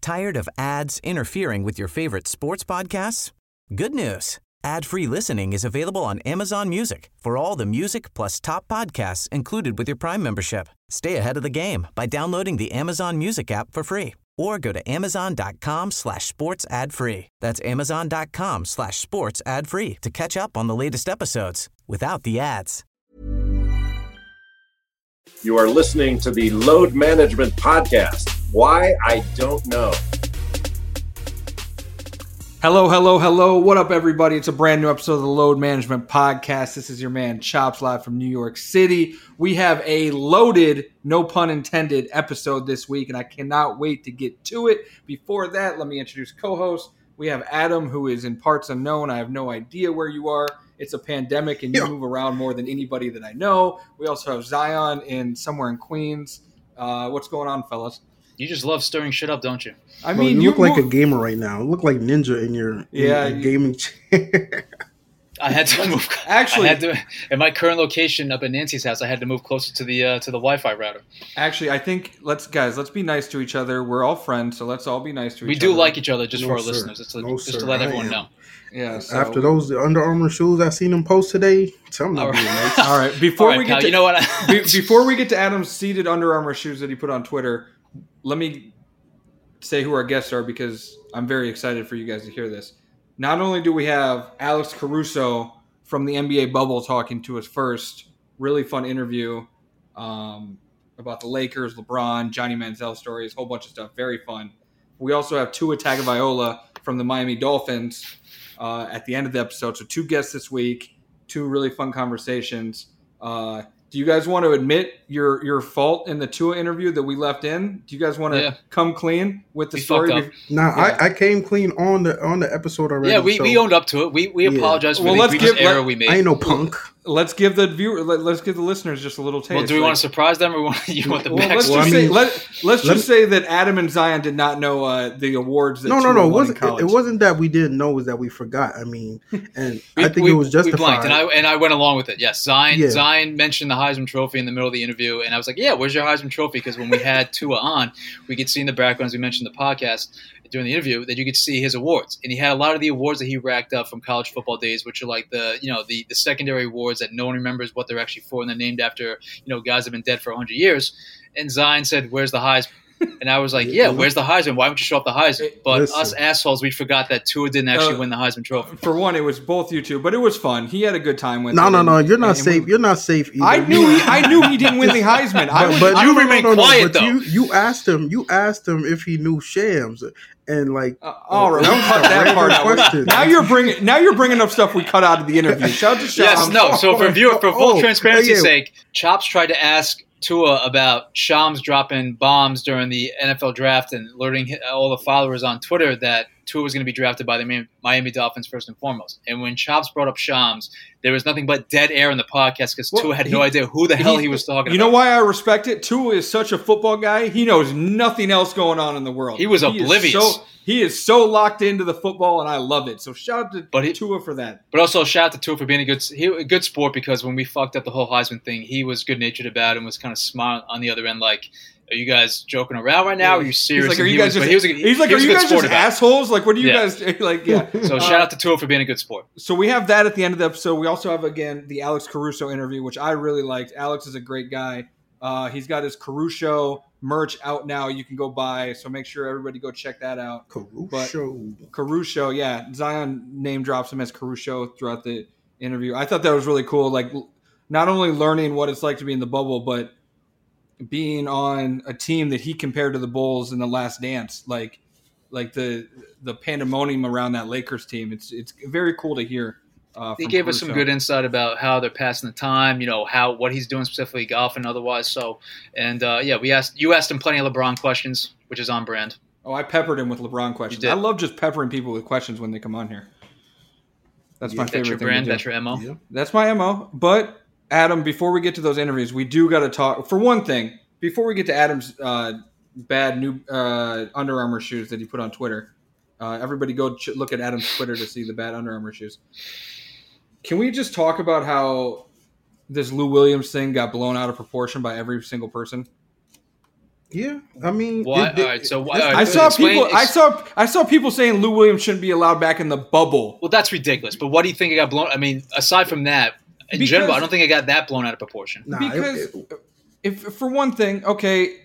Tired of ads interfering with your favorite sports podcasts? Good news. Ad-free listening is available on Amazon Music for all the music plus top podcasts included with your Prime membership. Stay ahead of the game by downloading the Amazon Music app for free or go to amazon.com/sports ad free. That's amazon.com/sports ad free to catch up on the latest episodes without the ads. You are listening to the Load Management Podcast. Why? I don't know. Hello. What up, everybody? It's a brand new episode of the Load Management Podcast. This is your man, Chops, live from New York City. We have a loaded, no pun intended, episode this week, and I cannot wait to get to it. Before that, let me introduce co-host. We have Adam, who is in parts unknown. I have no idea where you are. It's a pandemic, and you move around more than anybody that I know. We also have Zion somewhere in Queens. What's going on, fellas? You just love stirring shit up, don't you? I mean, you look like a gamer right now. You look like Ninja in your gaming chair. I had to move. Actually, in my current location up at Nancy's house, I had to move closer to the Wi-Fi router. Actually, I think let's be nice to each other. We're all friends, so let's all be nice to each other. We do like each other, just for our listeners. Just to let everyone know. Yeah. So. After those Under Armour shoes I seen him post today, tell him not being nice. All right. Before we get to, you know what? Before we get to Adam's seated Under Armour shoes that he put on Twitter, let me say who our guests are because I'm very excited for you guys to hear this. Not only do we have Alex Caruso from the NBA bubble talking to us first, really fun interview about the Lakers, LeBron, Johnny Manziel stories, whole bunch of stuff, very fun. We also have Tua Tagovailoa from the Miami Dolphins at the end of the episode. So 2 guests this week, 2 really fun conversations. Do you guys want to admit your fault in the Tua interview that we left in? Do you guys want to come clean with the story? I came clean on the episode already. Yeah, we owned up to it. We apologize for the egregious error we made. I ain't no punk. Let's give the let's give the listeners just a little taste. Well, do we want to surprise them, or you want the back? Let's just say that Adam and Zion did not know the awards. That No. It wasn't that we didn't know; it was that we forgot. I mean, and I think it was justified. We blanked, and I went along with it. Yes, Zion mentioned the Heisman Trophy in the middle of the interview, and I was like, "Yeah, where's your Heisman Trophy?" Because when we had Tua on, we could see in the background, as we mentioned in the podcast during the interview, that you could see his awards, and he had a lot of the awards that he racked up from college football days, which are like the secondary awards that no one remembers what they're actually for, and they're named after guys that have been dead for 100 years. And Zion said, "Where's the Heisman?" And I was like, "Yeah, where's the Heisman? Why don't you show up the Heisman?" But us assholes, we forgot that Tua didn't actually win the Heisman Trophy. For one, it was both you two, but it was fun. He had a good time with it. No, you're not safe. You're not safe either. I knew he didn't win the Heisman. But you remain quiet though. You asked him if he knew Shams. And all right, don't cut that part out. Now you're bringing up stuff we cut out of the interview. Shout out to Shams. Yes, no. So for full transparency's sake, Chops tried to ask Tua about Shams dropping bombs during the NFL draft and alerting all the followers on Twitter that Tua was going to be drafted by the Miami Dolphins first and foremost. And when Chops brought up Shams, there was nothing but dead air in the podcast because Tua had no idea who the hell he was talking about. You know why I respect it? Tua is such a football guy. He knows nothing else going on in the world. He was oblivious. He is so locked into the football, and I love it. So shout out to Tua for that. But also shout out to Tua for being a good sport because when we fucked up the whole Heisman thing, he was good-natured about it and was kind of smiling on the other end like, are you guys joking around right now? Are you serious? He's like, are you guys just assholes? Like, what are you guys like? Yeah. So shout out to Tua for being a good sport. So we have that at the end of the episode. We also have, again, the Alex Caruso interview, which I really liked. Alex is a great guy. He's got his Caruso merch out now. You can go buy. So make sure everybody go check that out. Caruso, yeah. Zion name drops him as Caruso throughout the interview. I thought that was really cool. Like, not only learning what it's like to be in the bubble, but being on a team that he compared to the Bulls in the Last Dance, like the pandemonium around that Lakers team. It's very cool to hear. He gave us some good insight about how they're passing the time, what he's doing specifically golf and otherwise. So, and you asked him plenty of LeBron questions, which is on brand. Oh, I peppered him with LeBron questions. I love just peppering people with questions when they come on here. That's my favorite thing to do. That's your MO. Yeah. That's my MO. But Adam, before we get to those interviews, we do got to talk. For one thing, before we get to Adam's bad new Under Armour shoes that he put on Twitter, everybody go look at Adam's Twitter to see the bad Under Armour shoes. Can we just talk about how this Lou Williams thing got blown out of proportion by every single person? Yeah, I mean, all right. So I saw people saying Lou Williams shouldn't be allowed back in the bubble. Well, that's ridiculous. But what do you think it got blown? I mean, aside from that, in general, I don't think it got that blown out of proportion. Because if for one thing, okay,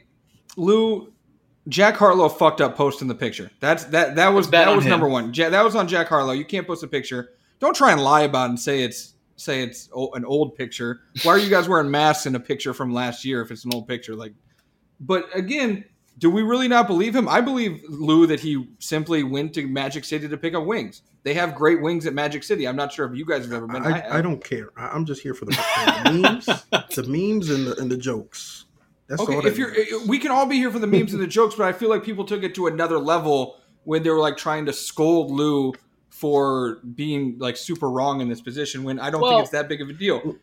Jack Harlow fucked up posting the picture. That was number one. That was on Jack Harlow. You can't post a picture. Don't try and lie about it and say it's an old picture. Why are you guys wearing masks in a picture from last year if it's an old picture? But again, do we really not believe him? I believe, Lou, that he simply went to Magic City to pick up wings. They have great wings at Magic City. I'm not sure if you guys have ever been. I don't care. I'm just here for the memes and the jokes. That's okay, all. We can all be here for the memes and the jokes, but I feel like people took it to another level when they were trying to scold Lou for being super wrong in this position. When I don't think it's that big of a deal.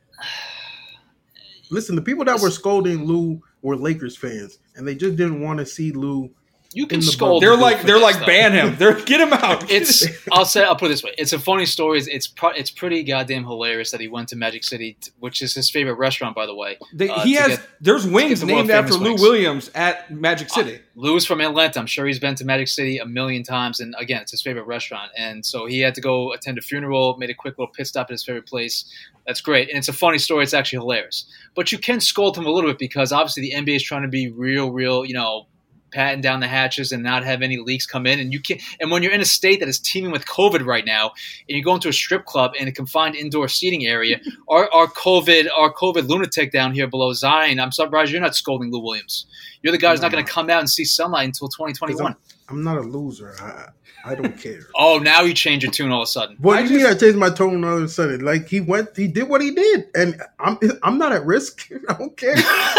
Listen, the people that were scolding Lou were Lakers fans, and they just didn't want to see Lou. You can scold. They're like ban him. Get him out. I'll put it this way. It's a funny story. It's pretty goddamn hilarious that he went to Magic City, which is his favorite restaurant, by the way. There's wings named after Lou Williams at Magic City. Lou's from Atlanta. I'm sure he's been to Magic City a million times, and again, it's his favorite restaurant. And so he had to go attend a funeral, made a quick little pit stop at his favorite place. That's great, and it's a funny story. It's actually hilarious. But you can scold him a little bit because obviously the NBA is trying to be real, patting down the hatches and not have any leaks come in. And you can't. And when you're in a state that is teeming with COVID right now, and you go into a strip club in a confined indoor seating area, our COVID lunatic down here below Zion, I'm surprised you're not scolding Lou Williams. You're the guy who's not going to come out and see sunlight until 2021. I'm not a loser. I don't care. Oh, now you change your tune all of a sudden. What do you mean I changed my tone all of a sudden? He did what he did, and I'm not at risk. I don't care.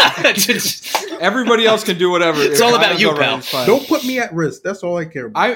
Everybody else can do whatever. It's all about you, pal. Don't put me at risk. That's all I care about.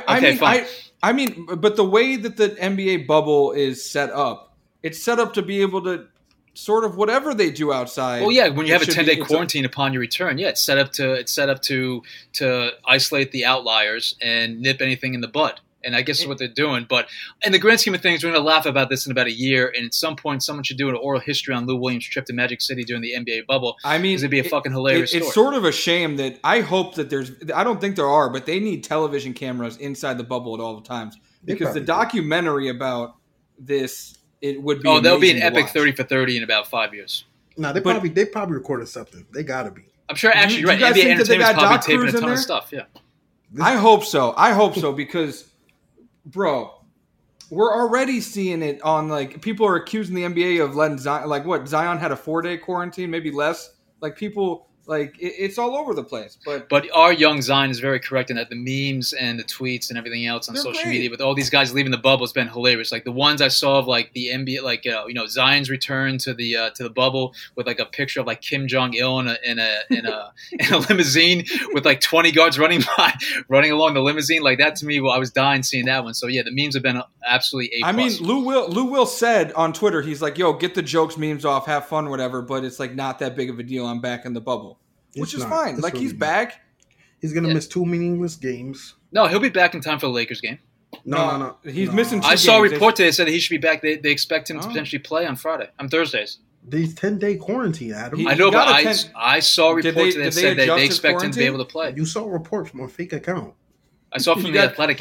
I mean, but the way that the NBA bubble is set up, it's set up to be able to sort of whatever they do outside. Well, yeah, when you have a 10-day quarantine upon your return, it's set up to isolate the outliers and nip anything in the bud. And I guess that's what they're doing. But in the grand scheme of things, we're going to laugh about this in about a year. And at some point, someone should do an oral history on Lou Williams' trip to Magic City during the NBA bubble. I mean, it'd be a fucking hilarious story. It's sort of a shame that I hope that I don't think there are, but they need television cameras inside the bubble at all times. Because the documentary about this, it would be there'll be an epic 30 for 30 in about 5 years. No, they probably recorded something. They got to be. I'm sure. Actually, you're right. NBA Entertainment's probably taping a ton of stuff. Yeah. I hope so because, bro, we're already seeing it on people are accusing the NBA of letting Zion Zion had a 4-day quarantine, maybe less. People it's all over the place. But our young Zion is very correct in that the memes and the tweets and everything else on social media with all these guys leaving the bubble has been hilarious. Like the ones I saw of the NBA, Zion's return to the bubble with a picture of Kim Jong-il in a limousine with 20 guards running along the limousine. That to me, I was dying seeing that one. So yeah, the memes have been absolutely A+. I mean, Lou Will said on Twitter, he's like, "Yo, get the jokes, memes off, have fun, whatever." But it's not that big of a deal. I'm back in the bubble. Which is fine. He's back. He's going to miss 2 meaningless games. No, he'll be back in time for the Lakers game. No. He's missing 2 games. I saw a report today that said that he should be back. They expect him to potentially play on Thursdays. These 10-day quarantine, Adam. I know, but I saw reports that said that they expect him to be able to play. You saw a report from a fake account. I saw from the Athletic.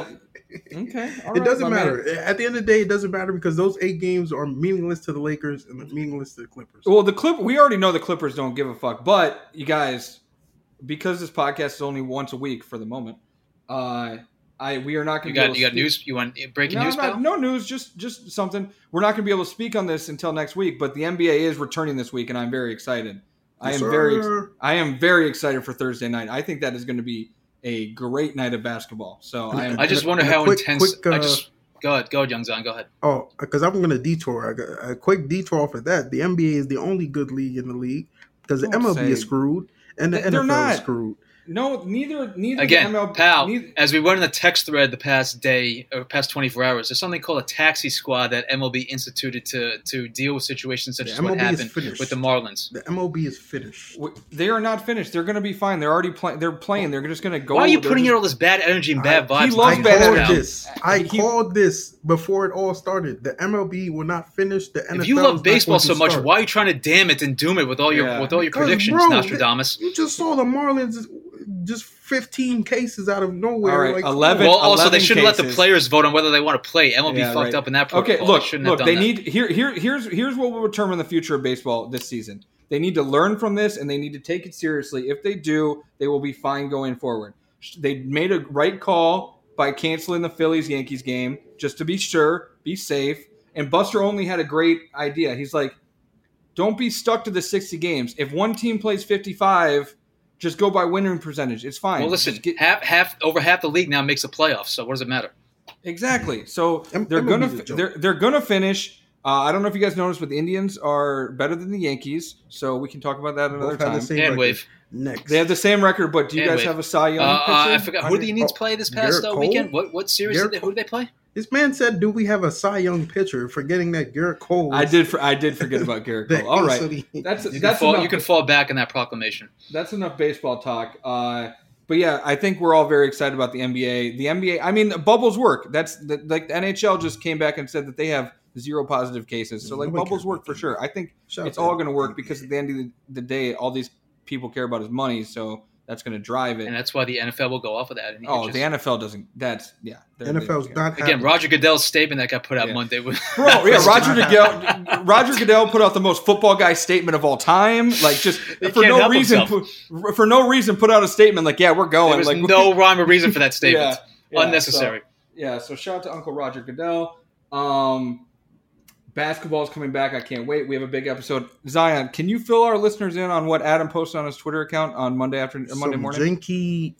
Okay. It doesn't matter. At the end of the day, it doesn't matter because those 8 games are meaningless to the Lakers and meaningless to the Clippers. Well, we already know the Clippers don't give a fuck. But you guys, because this podcast is only once a week for the moment, we are not going to. You got news? You want breaking news? No news. Just something. We're not going to be able to speak on this until next week. But the NBA is returning this week, and I'm very excited. I am very excited for Thursday night. I think that is going to be a great night of basketball. So I just wonder how intense. Go ahead, Young Zion. Go ahead. Oh, because I'm going to detour. A quick detour for that. The NBA is the only good league in the league because the MLB is screwed and the NFL is screwed. No, neither. Again, pal, as we went in the text thread the past day or past 24 hours, there's something called a taxi squad that MLB instituted to deal with situations such as what happened with the Marlins. The MLB is finished. They are not finished. They're going to be fine. They're already playing. They're playing. They're just going to go. Why are you putting in all this bad energy and bad vibes? He loves bad energy. I called this before it all started. The MLB will not finish. The NFL. If you love baseball so much, why are you trying to damn it and doom it with all your predictions, bro, Nostradamus? You just saw the Marlins just 15 cases out of nowhere. All right, like, 11. Well, also 11 they shouldn't cases. let the players vote on whether they want to play. MLB fucked up in that protocol. Okay, look. They need here's what will determine the future of baseball this season. They need to learn from this, and they need to take it seriously. If they do, they will be fine going forward. They made a right call by canceling the Phillies-Yankees game, just to be sure, be safe. And Buster Olney had a great idea. He's like, don't be stuck to the 60 games. If one team plays 55, just go by winning percentage. It's fine. Well, listen, over half the league now makes the playoffs, so what does it matter? Exactly. So they're gonna finish. I don't know if you guys noticed, but the Indians are better than the Yankees, so we can talk about that another time. And wave. Next. They have the same record, but do you guys have a Cy Young pitcher? I forgot. Who did the Indians play this past weekend? What series who did they play? This man said, "Do we have a Cy Young pitcher?" Forgetting that Garrett Cole. I did forget about Garrett Cole. All right, you can fall back in that proclamation. That's enough baseball talk. But yeah, I think we're all very excited about the NBA. The NBA. I mean, bubbles work. Like the NHL just came back and said that they have 0 positive cases. So like bubbles work for sure. I think it's all going to work because at the end of the day, all these people care about is money. So that's going to drive it, and that's why the NFL will go off of that. The NFL doesn't. That's The NFL's not again. Roger Goodell's statement that got put out Monday was Roger Goodell put out the most football guy statement of all time. Like just for no reason, put out a statement like, "Yeah, we're going." There was no rhyme or reason for that statement. Unnecessary. So shout out to Uncle Roger Goodell. Basketball is coming back. I can't wait. We have a big episode. Zion, can you fill our listeners in on what Adam posted on his Twitter account on Monday morning? Janky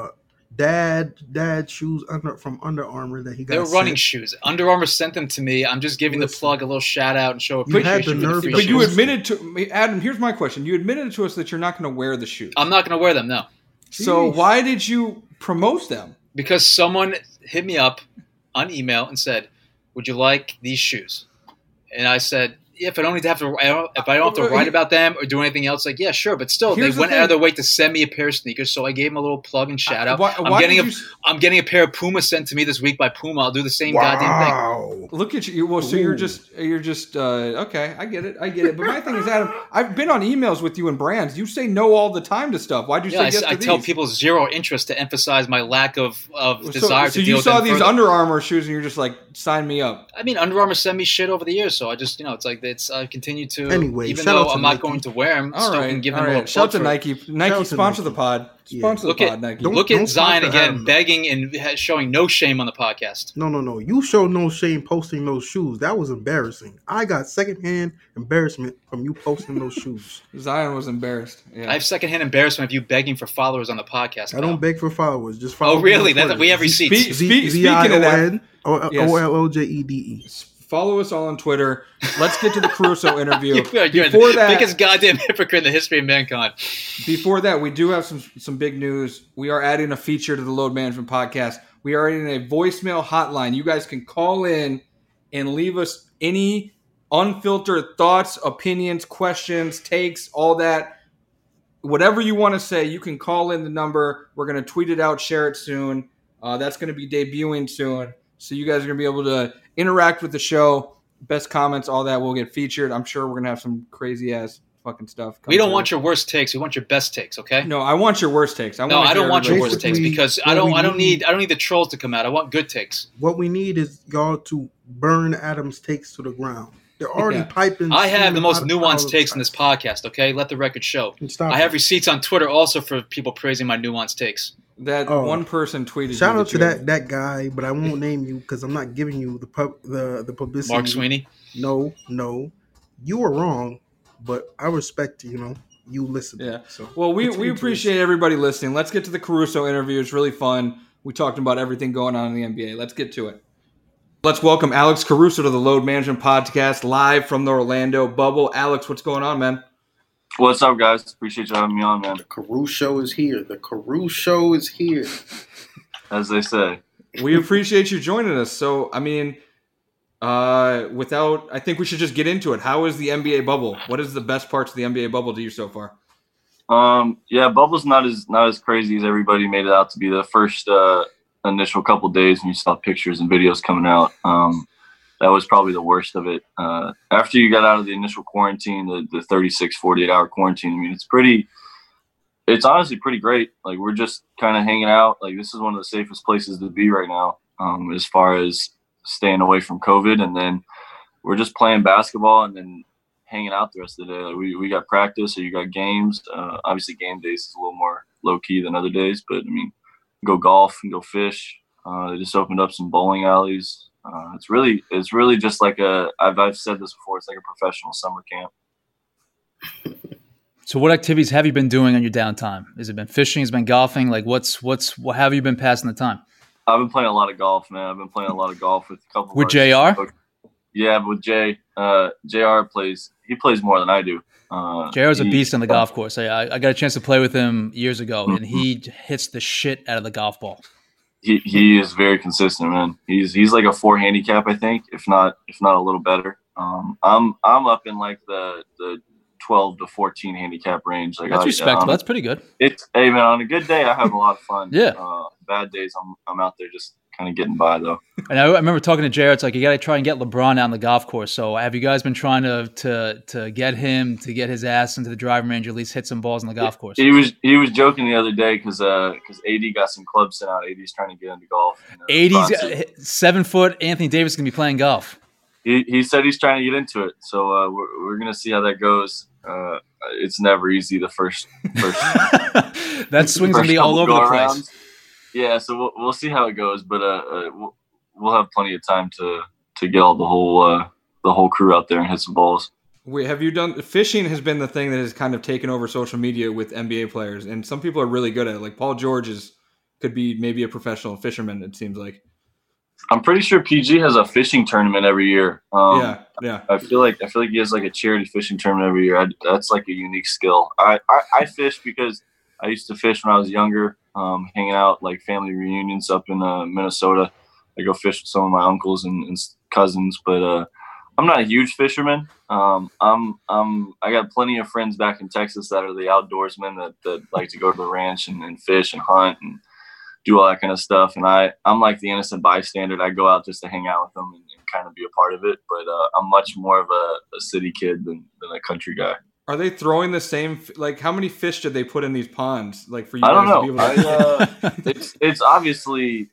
dad shoes from Under Armour that he got. They're running shoes. Under Armour sent them to me. I'm just giving the plug a little shout out and show appreciation. But you admitted to Adam. Here's my question. You admitted to us that you're not going to wear the shoes. I'm not going to wear them. No. So why did you promote them? Because someone hit me up on email and said, "Would you like these shoes?" And I said, yeah, if I don't have to write about them or do anything else, like, yeah, sure. But still, they went out of their way to send me a pair of sneakers, so I gave them a little plug and shout out. I'm getting a pair of Puma sent to me this week by Puma. I'll do the same goddamn thing. Look at you. Well, so you're just okay. I get it. But my thing is, Adam, I've been on emails with you and brands. You say no all the time to stuff. Why'd you say yes to these? I tell people zero interest to emphasize my lack of desire to deal with them. So you saw these Under Armour shoes and you're just like, sign me up. I mean, Under Armour sent me shit over the years, so I just, it's like I continue to. Anyway, even though I'm not going to wear them, still can give them a little plug. Shout out to Nike. Nike sponsor the pod. Sponsor the pod, Nike. Look at Zion again, begging and showing no shame on the podcast. No. You showed no shame posting those shoes. That was embarrassing. I got secondhand embarrassment from you posting those shoes. Zion was embarrassed. Yeah. I have secondhand embarrassment of you begging for followers on the podcast. I don't beg for followers. Just follow. Oh, really? We have receipts. Speaking of that, OLLOJEDE. Follow us all on Twitter. Let's get to the Caruso interview. You're the biggest goddamn hypocrite in the history of mankind. Before that, we do have some big news. We are adding a feature to the Load Management Podcast. We are adding a voicemail hotline. You guys can call in and leave us any unfiltered thoughts, opinions, questions, takes, all that. Whatever you want to say, you can call in the number. We're going to tweet it out, share it soon. That's going to be debuting soon. So you guys are going to be able to interact with the show. Best comments, all that will get featured. I'm sure we're going to have some crazy-ass fucking stuff. We don't want your worst takes. We want your best takes, okay? No, I want your worst takes. I don't want your worst takes because I don't need the trolls to come out. I want good takes. What we need is y'all to burn Adam's takes to the ground. They're already piping. I have the most nuanced takes in this podcast, okay? Let the record show. I have receipts on Twitter also for people praising my nuanced takes. That one person tweeted. Shout out to that guy, but I won't name you because I'm not giving you the publicity. Mark Sweeney. No, you were wrong, but I respect you listening. Yeah. So well, we appreciate everybody listening. Let's get to the Caruso interview. It's really fun. We talked about everything going on in the NBA. Let's get to it. Let's welcome Alex Caruso to the Load Management Podcast live from the Orlando bubble. Alex, what's going on, man? What's up, guys? Appreciate you having me on, man. The Caruso is here. As they say. We appreciate you joining us. So, I mean, I think we should just get into it. How is the NBA bubble? What is the best parts of the NBA bubble to you so far? Bubble's not as crazy as everybody made it out to be. The first initial couple days when you saw pictures and videos coming out, that was probably the worst of it. After you got out of the initial quarantine, the 36, 48-hour quarantine, I mean, it's honestly pretty great. Like, we're just kind of hanging out. Like, this is one of the safest places to be right now, as far as staying away from COVID. And then we're just playing basketball and then hanging out the rest of the day. Like, we got practice or you got games. Obviously game days is a little more low key than other days, but I mean, go golf and go fish. They just opened up some bowling alleys. It's really just like I've said this before, it's like a professional summer camp. So what activities have you been doing on your downtime? Has it been fishing? Has it been golfing? Like what have you been passing the time? I've been playing a lot of golf, man. I've been playing a lot of golf with a couple with JR? Yeah, with Jay. JR plays more than I do. JR's a beast on the golf course. I got a chance to play with him years ago, and he hits the shit out of the golf ball. He is very consistent, man. He's like a 4 handicap, I think, if not a little better. I'm up in like the 12 to 14 handicap range. Like, that's respectable. That's pretty good. Hey man, on a good day, I have a lot of fun. Yeah. Bad days, I'm out there just kind of getting by though. And I remember talking to Jared. It's like, you got to try and get LeBron out on the golf course. So have you guys been trying to get him to get his ass into the driving range, or at least hit some balls on the golf course? He was joking the other day because AD got some clubs sent out. AD's trying to get into golf. AD's 7 foot. Anthony Davis is gonna be playing golf. He said he's trying to get into it. So we're gonna see how that goes. It's never easy the first that swing's gonna be all over the place. Yeah, so we'll see how it goes, but we'll have plenty of time to get all the whole crew out there and hit some balls. Have you done fishing? Has been the thing that has kind of taken over social media with NBA players, and some people are really good at it. Like Paul George could be maybe a professional fisherman. It seems like. I'm pretty sure PG has a fishing tournament every year. Yeah. I feel like he has like a charity fishing tournament every year. That's like a unique skill. I fish because I used to fish when I was younger, hanging out like family reunions up in Minnesota. I go fish with some of my uncles and cousins, but I'm not a huge fisherman. I got plenty of friends back in Texas that are the outdoorsmen that like to go to the ranch and fish and hunt and do all that kind of stuff. And I'm like the innocent bystander. I go out just to hang out with them and kind of be a part of it. But I'm much more of a city kid than a country guy. Are they throwing the same? Like, how many fish did they put in these ponds? Like for you, I don't guys know. To be able to... It's obviously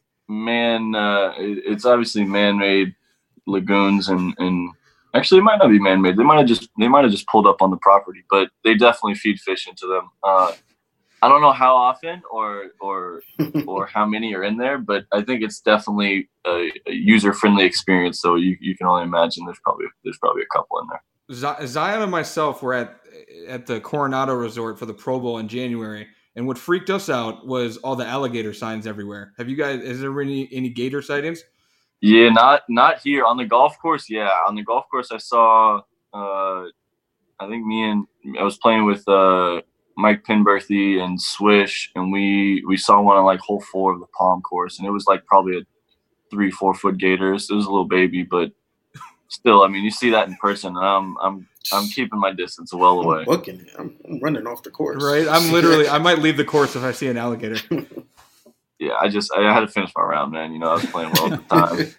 man-made lagoons and actually it might not be man-made. They might have just pulled up on the property, but they definitely feed fish into them. I don't know how often or how many are in there, but I think it's definitely a user-friendly experience. So you can only imagine there's probably a couple in there. Zion and myself were at the Coronado Resort for the Pro Bowl in January, and what freaked us out was all the alligator signs everywhere. Have you guys? Is there any gator sightings? Yeah, not here on the golf course. Yeah, on the golf course, I saw. I think I was playing with Mike Penberthy and Swish, and we saw one on like hole 4 of the Palm course, and it was like probably a 3-4 foot gators. It was a little baby, but still, I mean, you see that in person, and I'm keeping my distance well away. I'm booking it. I'm running off the course. Right, I might leave the course if I see an alligator. Yeah, I had to finish my round, man. You know, I was playing well at the time.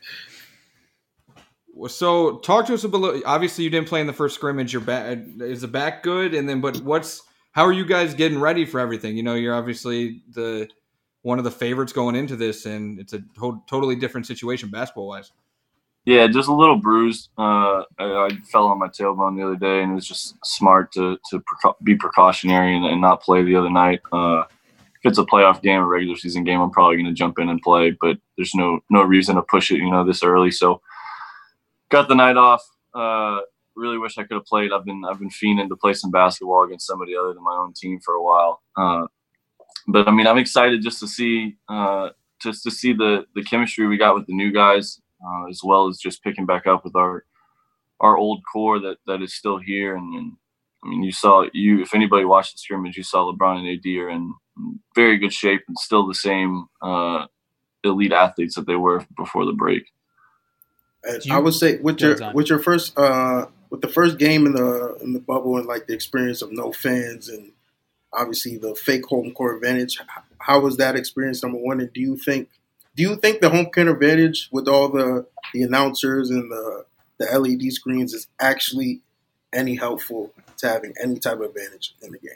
So, talk to us about. Obviously, you didn't play in the first scrimmage. Your back is the back good, and then how are you guys getting ready for everything? You know, you're obviously one of the favorites going into this, and it's a totally different situation basketball wise. Yeah, just a little bruised. I fell on my tailbone the other day, and it was just smart to be precautionary and not play the other night. If it's a playoff game, a regular season game, I'm probably going to jump in and play, but there's no reason to push it, this early. So got the night off. Really wish I could have played. I've been fiending to play some basketball against somebody other than my own team for a while. But I mean, I'm excited just to see the chemistry we got with the new guys, as well as just picking back up with our old core that is still here. And I mean, if anybody watched the scrimmage, you saw LeBron and AD are in very good shape and still the same elite athletes that they were before the break. I would say with your first with the first game in the bubble and like the experience of no fans and obviously the fake home court advantage, how was that experience, number one? And do you think Do you think the home court advantage with all the announcers and the LED screens is actually any helpful to having any type of advantage in the game?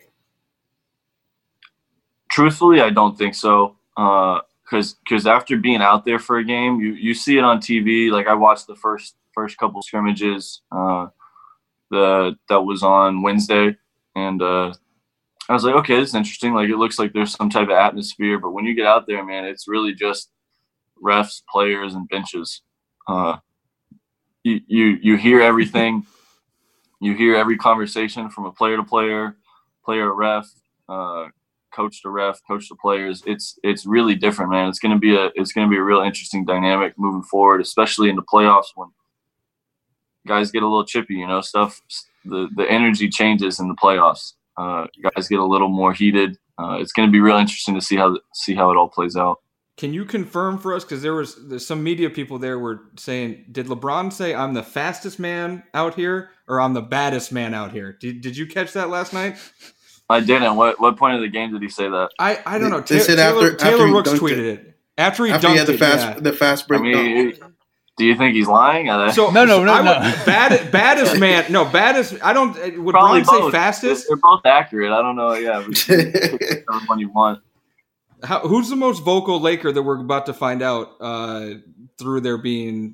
Truthfully, I don't think so. Because after being out there for a game, you see it on TV. Like I watched the first couple scrimmages that was on Wednesday, and I was like, okay, this is interesting. Like it looks like there's some type of atmosphere, but when you get out there, man, it's really just refs, players, and benches. You hear everything. You hear every conversation from a player to player to ref, coach to ref, coach to players. It's really different, man. It's gonna be a real interesting dynamic moving forward, especially in the playoffs when guys get a little chippy, stuff. The energy changes in the playoffs. Guys get a little more heated. It's gonna be real interesting to see how it all plays out. Can you confirm for us? Because there's some media people there were saying, did LeBron say I'm the fastest man out here or I'm the baddest man out here? Did you catch that last night? I didn't. What point of the game did he say that? I don't know. They said Taylor Rooks tweeted it. After he dunked the fast break. I mean, do you think he's lying? So no. Baddest man. No, baddest. I don't. Would Probably Bron say fastest? They're both accurate. I don't know. Yeah, pick one you want. Who's the most vocal Laker that we're about to find out through there being?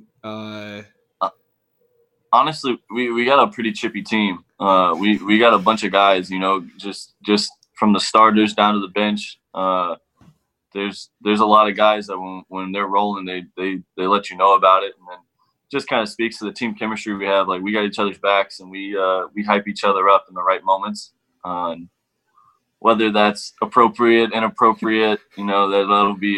Honestly, we got a pretty chippy team. We got a bunch of guys, just from the starters down to the bench. There's a lot of guys that when they're rolling, they let you know about it, and then just kind of speaks to the team chemistry we have. Like we got each other's backs, and we hype each other up in the right moments. Whether that's appropriate, inappropriate, that'll be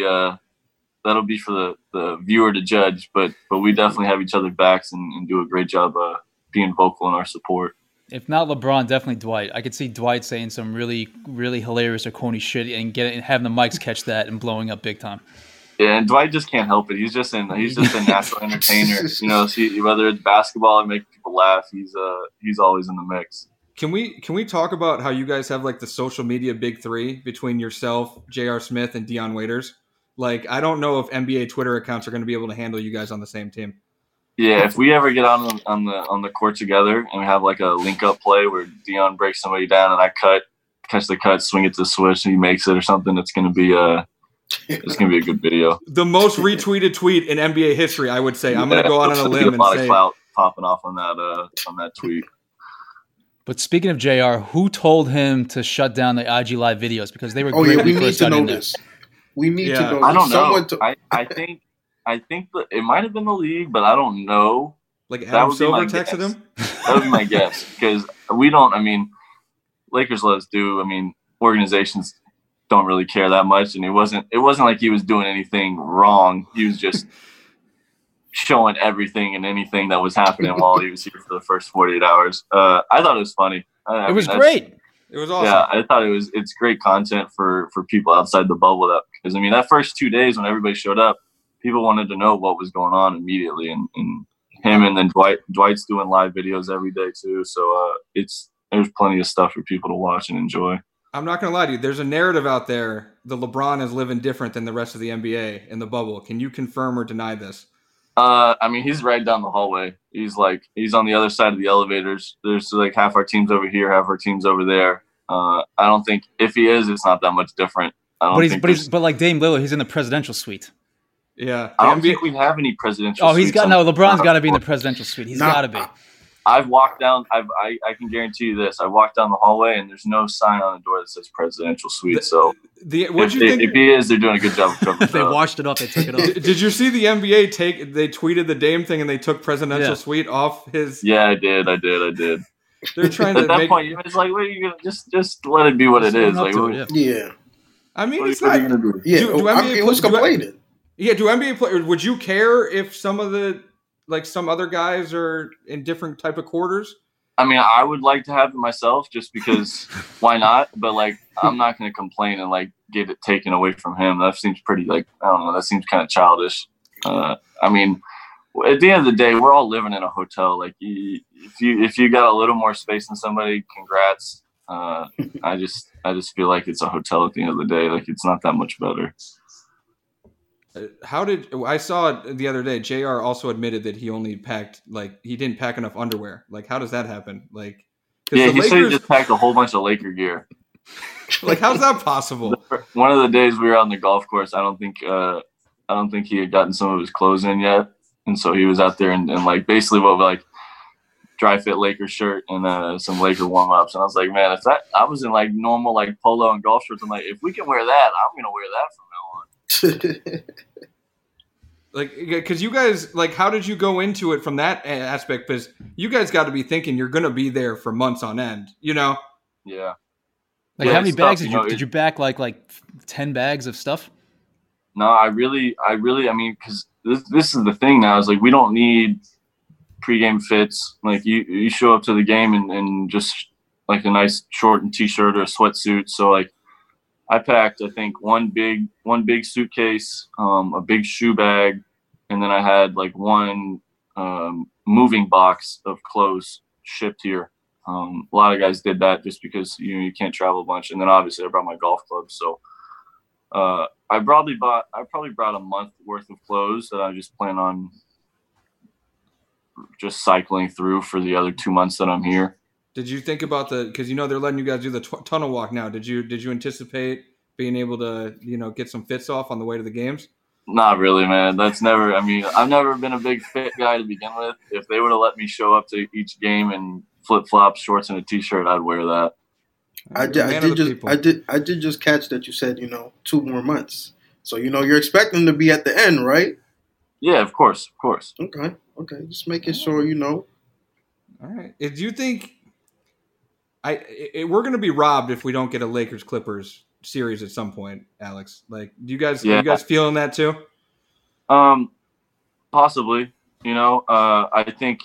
for the viewer to judge. But we definitely have each other's backs and do a great job being vocal in our support. If not LeBron, definitely Dwight. I could see Dwight saying some really, really hilarious or corny shit and having the mics catch that and blowing up big time. Yeah, and Dwight just can't help it. He's just a natural entertainer. Whether it's basketball or making people laugh, he's always in the mix. Can we talk about how you guys have like the social media big three between yourself, J.R. Smith, and Dion Waiters? Like, I don't know if NBA Twitter accounts are going to be able to handle you guys on the same team. Yeah, if we ever get on the court together and we have like a link up play where Dion breaks somebody down and I catch the cut, swing it to the switch, and he makes it or something, it's gonna be a good video. The most retweeted tweet in NBA history, I would say. I'm gonna go out on a limb and say a lot of clout popping off on that tweet. But speaking of JR, who told him to shut down the IG Live videos? Because they were great when he first got in there. We need to know. I don't know. I think that it might have been the league, but I don't know. Like Adam Silver texted him? That would be my guess. Because Lakers let us do. Organizations don't really care that much, and it wasn't like he was doing anything wrong. He was just showing everything and anything that was happening while he was here for the first 48 hours. I thought it was funny. It was great. It was awesome. Yeah, I thought it's great content for people outside the bubble. Because that first 2 days when everybody showed up, people wanted to know what was going on immediately, and him and then Dwight's doing live videos every day too. So there's plenty of stuff for people to watch and enjoy. I'm not going to lie to you. There's a narrative out there that LeBron is living different than the rest of the NBA in the bubble. Can you confirm or deny this? He's right down the hallway. He's on the other side of the elevators. There's like half our team's over here, half our team's over there. I don't think if he is, it's not that much different. But like Dame Lillard, he's in the presidential suite. Yeah, I don't think we have any presidential. He's got LeBron's got to be in the presidential suite. He's got to be. I've walked down. I can guarantee you this. I walked down the hallway and there's no sign on the door that says presidential suite. If he is, they're doing a good job of covering. They washed it up. They took it off. Did you see the NBA They tweeted the Dame thing and they took presidential suite off his. Yeah, I did. They're trying to. At that point, it's like, what are you gonna just let it be what it is? Like, yeah. It's not. Yeah. Who's complaining? Yeah. Do NBA players? Would you care if some of the some other guys are in different type of quarters? I would like to have it myself just because why not? But I'm not going to complain and get it taken away from him. That seems pretty I don't know. That seems kind of childish. At the end of the day, we're all living in a hotel. If you got a little more space than somebody, congrats. I just feel like it's a hotel at the end of the day. It's not that much better. I saw it the other day, JR also admitted that he only packed, like, he didn't pack enough underwear. Like, how does that happen? Like, yeah, he said he just packed a whole bunch of Laker gear. Like, how's that possible? One of the days we were on the golf course, I don't think he had gotten some of his clothes in yet, and so he was out there and like basically what like dry fit Laker shirt and some Laker warm ups, and I was like, man, if that I was in like normal like polo and golf shorts, I'm like, if we can wear that, I'm gonna wear that from now on. Like, because you guys, like, how did you go into it from that aspect? Because you guys got to be thinking you're going to be there for months on end, you know? Yeah. Like, how many bags did you back? Like 10 bags of stuff? No, I mean, because this is the thing now, is like, we don't need pregame fits. Like, you show up to the game and just like a nice short and t-shirt or a sweatsuit. So like, I packed, I think, one big suitcase, a big shoe bag, and then I had like one moving box of clothes shipped here. A lot of guys did that just because you can't travel a bunch, and then obviously I brought my golf clubs. So I probably brought a month worth of clothes that I just plan on just cycling through for the other 2 months that I'm here. Did you think about because they're letting you guys do the tunnel walk now? Did you anticipate being able to get some fits off on the way to the games? Not really, man. That's never. I mean, I've never been a big fit guy to begin with. If they would have let me show up to each game in flip flops, shorts, and a t-shirt, I'd wear that. I did just catch that you said 2 more months. So you're expecting to be at the end, right? Yeah, of course. Okay. Just making sure All right. Do you think? We're going to be robbed if we don't get a Lakers Clippers series at some point, Alex. Like, are you guys feeling that too? Possibly. I think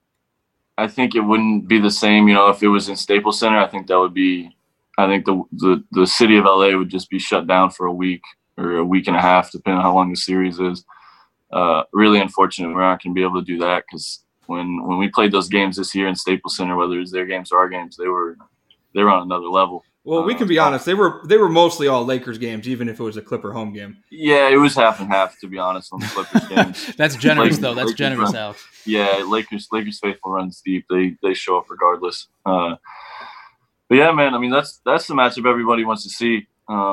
it wouldn't be the same. If it was in Staples Center, I think that would be. I think the city of LA would just be shut down for a week or a week and a half, depending on how long the series is. Really unfortunate we're not going to be able to do that because. When we played those games this year in Staples Center, whether it was their games or our games, they were on another level. Well, we can be honest; they were mostly all Lakers games, even if it was a Clipper home game. Yeah, it was half and half, to be honest, on the Clippers games. That's generous, though. That's generous, Alex. Yeah, Lakers faithful runs deep. They show up regardless. But yeah, man. I mean, that's the matchup everybody wants to see.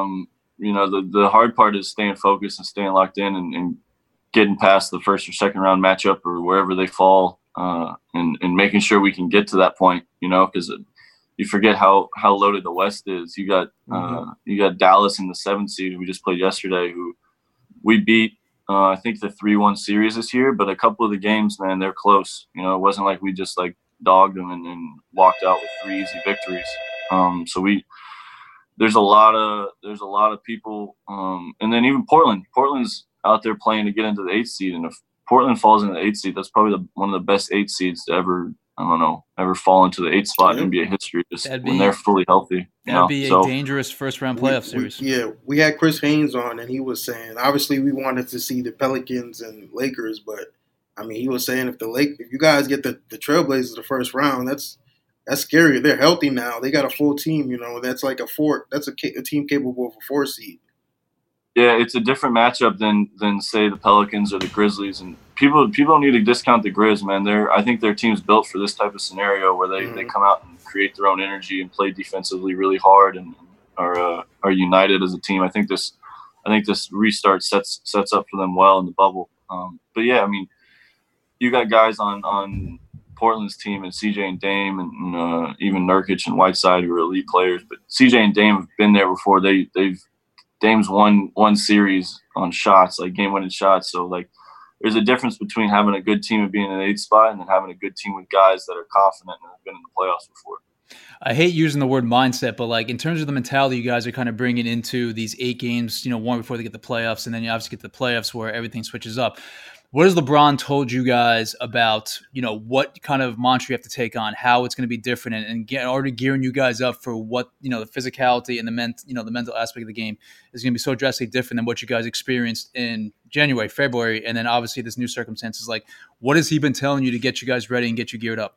The hard part is staying focused and staying locked in and getting past the first or second round matchup or wherever they fall. And making sure we can get to that point, because you forget how loaded the West is. You got Dallas in the 7th seed, who we just played yesterday, who we beat, I think the 3-1 series this year, but a couple of the games, man, they're close. It wasn't like we just like dogged them and walked out with 3 easy victories. So there's a lot of people, and then even Portland's out there playing to get into the 8th seed, and if Portland falls in the 8th seed, that's probably one of the best 8 seeds to ever fall into the 8th spot in NBA history, when they're fully healthy. That'd be a dangerous first-round playoff series. We had Chris Haynes on, and he was saying, obviously we wanted to see the Pelicans and Lakers, but I mean, he was saying if you guys get the Trailblazers the first round, that's scary. They're healthy now. They got a full team. That's like that's a team capable of a 4 seed. Yeah, it's a different matchup than say the Pelicans or the Grizzlies, and people don't need to discount the Grizz, man. I think their team's built for this type of scenario where they come out and create their own energy and play defensively really hard and are united as a team. I think this restart sets up for them well in the bubble. But yeah, I mean, you got guys on Portland's team and CJ and Dame and even Nurkic and Whiteside who are elite players, but CJ and Dame have been there before. Dame's won series on shots, like game-winning shots. So, like, there's a difference between having a good team and being in an 8th spot and then having a good team with guys that are confident and have been in the playoffs before. I hate using the word mindset, but, like, in terms of the mentality you guys are kind of bringing into these 8 games, one before they get the playoffs, and then you obviously get the playoffs where everything switches up. What has LeBron told you guys about, what kind of mantra you have to take on, how it's going to be different, and already gearing you guys up for what, the physicality and the mental aspect of the game is going to be so drastically different than what you guys experienced in January, February, and then obviously this new circumstances. Like, what has he been telling you to get you guys ready and get you geared up?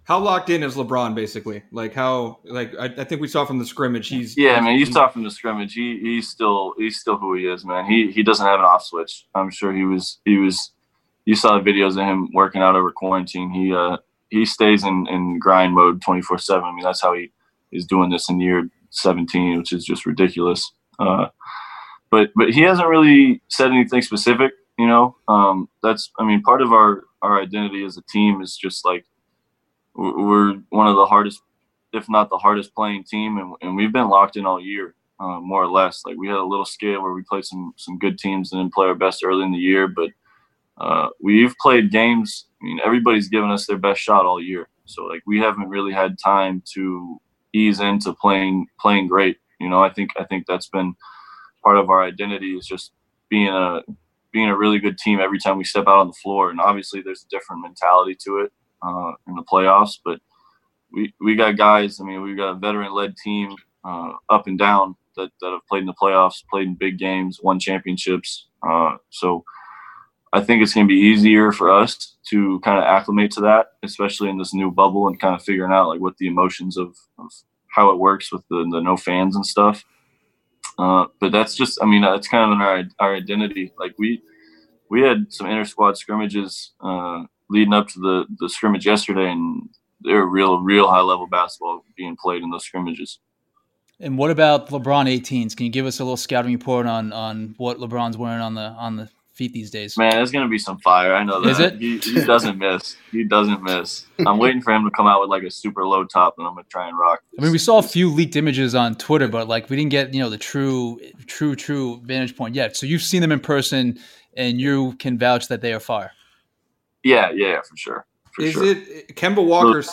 How locked in is LeBron, basically? Like I think we saw from the scrimmage. Man. You saw from the scrimmage. He's still who he is, man. He doesn't have an off switch. I'm sure he was. You saw the videos of him working out over quarantine. He stays in grind mode 24/7. I mean, that's how he is doing this in year 17, which is just ridiculous. But he hasn't really said anything specific. Part of our identity as a team is just like we're one of the hardest, if not the hardest playing team. And we've been locked in all year, more or less. Like we had a little scale where we played some good teams and didn't play our best early in the year. But we've played games. I mean, everybody's given us their best shot all year. So like we haven't really had time to ease into playing great. I think that's been part of our identity is just being a really good team every time we step out on the floor. And obviously there's a different mentality to it in the playoffs, but we got guys. I mean, we've got a veteran-led team up and down that have played in the playoffs, played in big games, won championships. So I think it's going to be easier for us to kind of acclimate to that, especially in this new bubble and kind of figuring out like what the emotions of how it works with the no fans and stuff. But that's just, that's kind of in our identity. Like we had some inter squad scrimmages leading up to the scrimmage yesterday, and they were real high level basketball being played in those scrimmages. And what about LeBron 18s? Can you give us a little scouting report on what LeBron's wearing on the feet these days? Man, it's going to be some fire. I know that. Is it? He doesn't miss. He doesn't miss. I'm waiting for him to come out with like a super low top, and I'm going to try and rock this. I mean, we saw a few leaked images on Twitter, but like we didn't get, the true vantage point yet. So you've seen them in person, and you can vouch that they are fire. Yeah, for sure. It Kemba Walker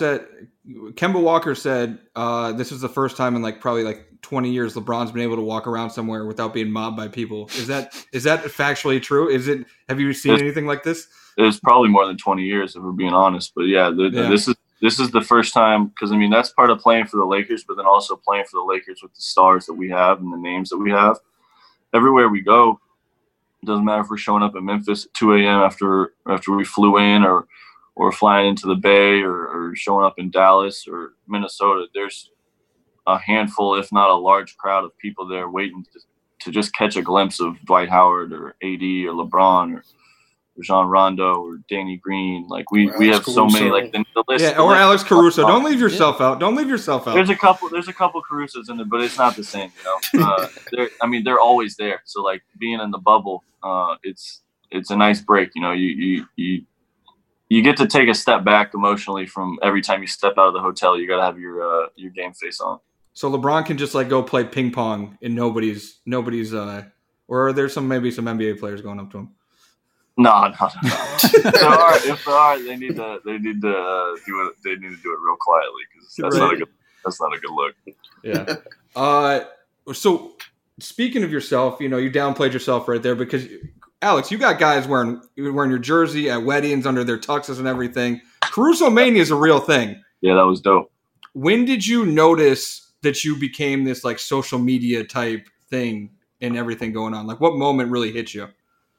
said this was the first time in probably 20 years LeBron's been able to walk around somewhere without being mobbed by people. Is that factually true? Have you seen anything like this? It's probably more than 20 years if we're being honest. But this is the first time, because that's part of playing for the Lakers, but then also playing for the Lakers with the stars that we have and the names that we have. Everywhere we go, it doesn't matter if we're showing up in Memphis at 2 a.m. after we flew in, or flying into the Bay, or showing up in Dallas or Minnesota. There's a handful, if not a large crowd of people there waiting to just catch a glimpse of Dwight Howard or AD or LeBron or Rajon Rondo or Danny Green. Like we have Caruso. So many, like the list. Yeah, or Alex Caruso. Don't leave yourself out. Don't leave yourself out. There's a couple Carusos in there, but it's not the same. They're always there. So like being in the bubble, it's a nice break. You get to take a step back emotionally from every time you step out of the hotel. You got to have your game face on. So LeBron can just go play ping pong and nobody's or are there maybe some NBA players going up to him? No. If there are, they need to do it. They need to do it real quietly, because that's not a good look. Yeah. So speaking of yourself, you downplayed yourself right there, because Alex, you got guys wearing your jersey at weddings under their tuxes and everything. Caruso Mania is a real thing. Yeah, that was dope. When did you notice that you became this social media type thing and everything going on? What moment really hit you?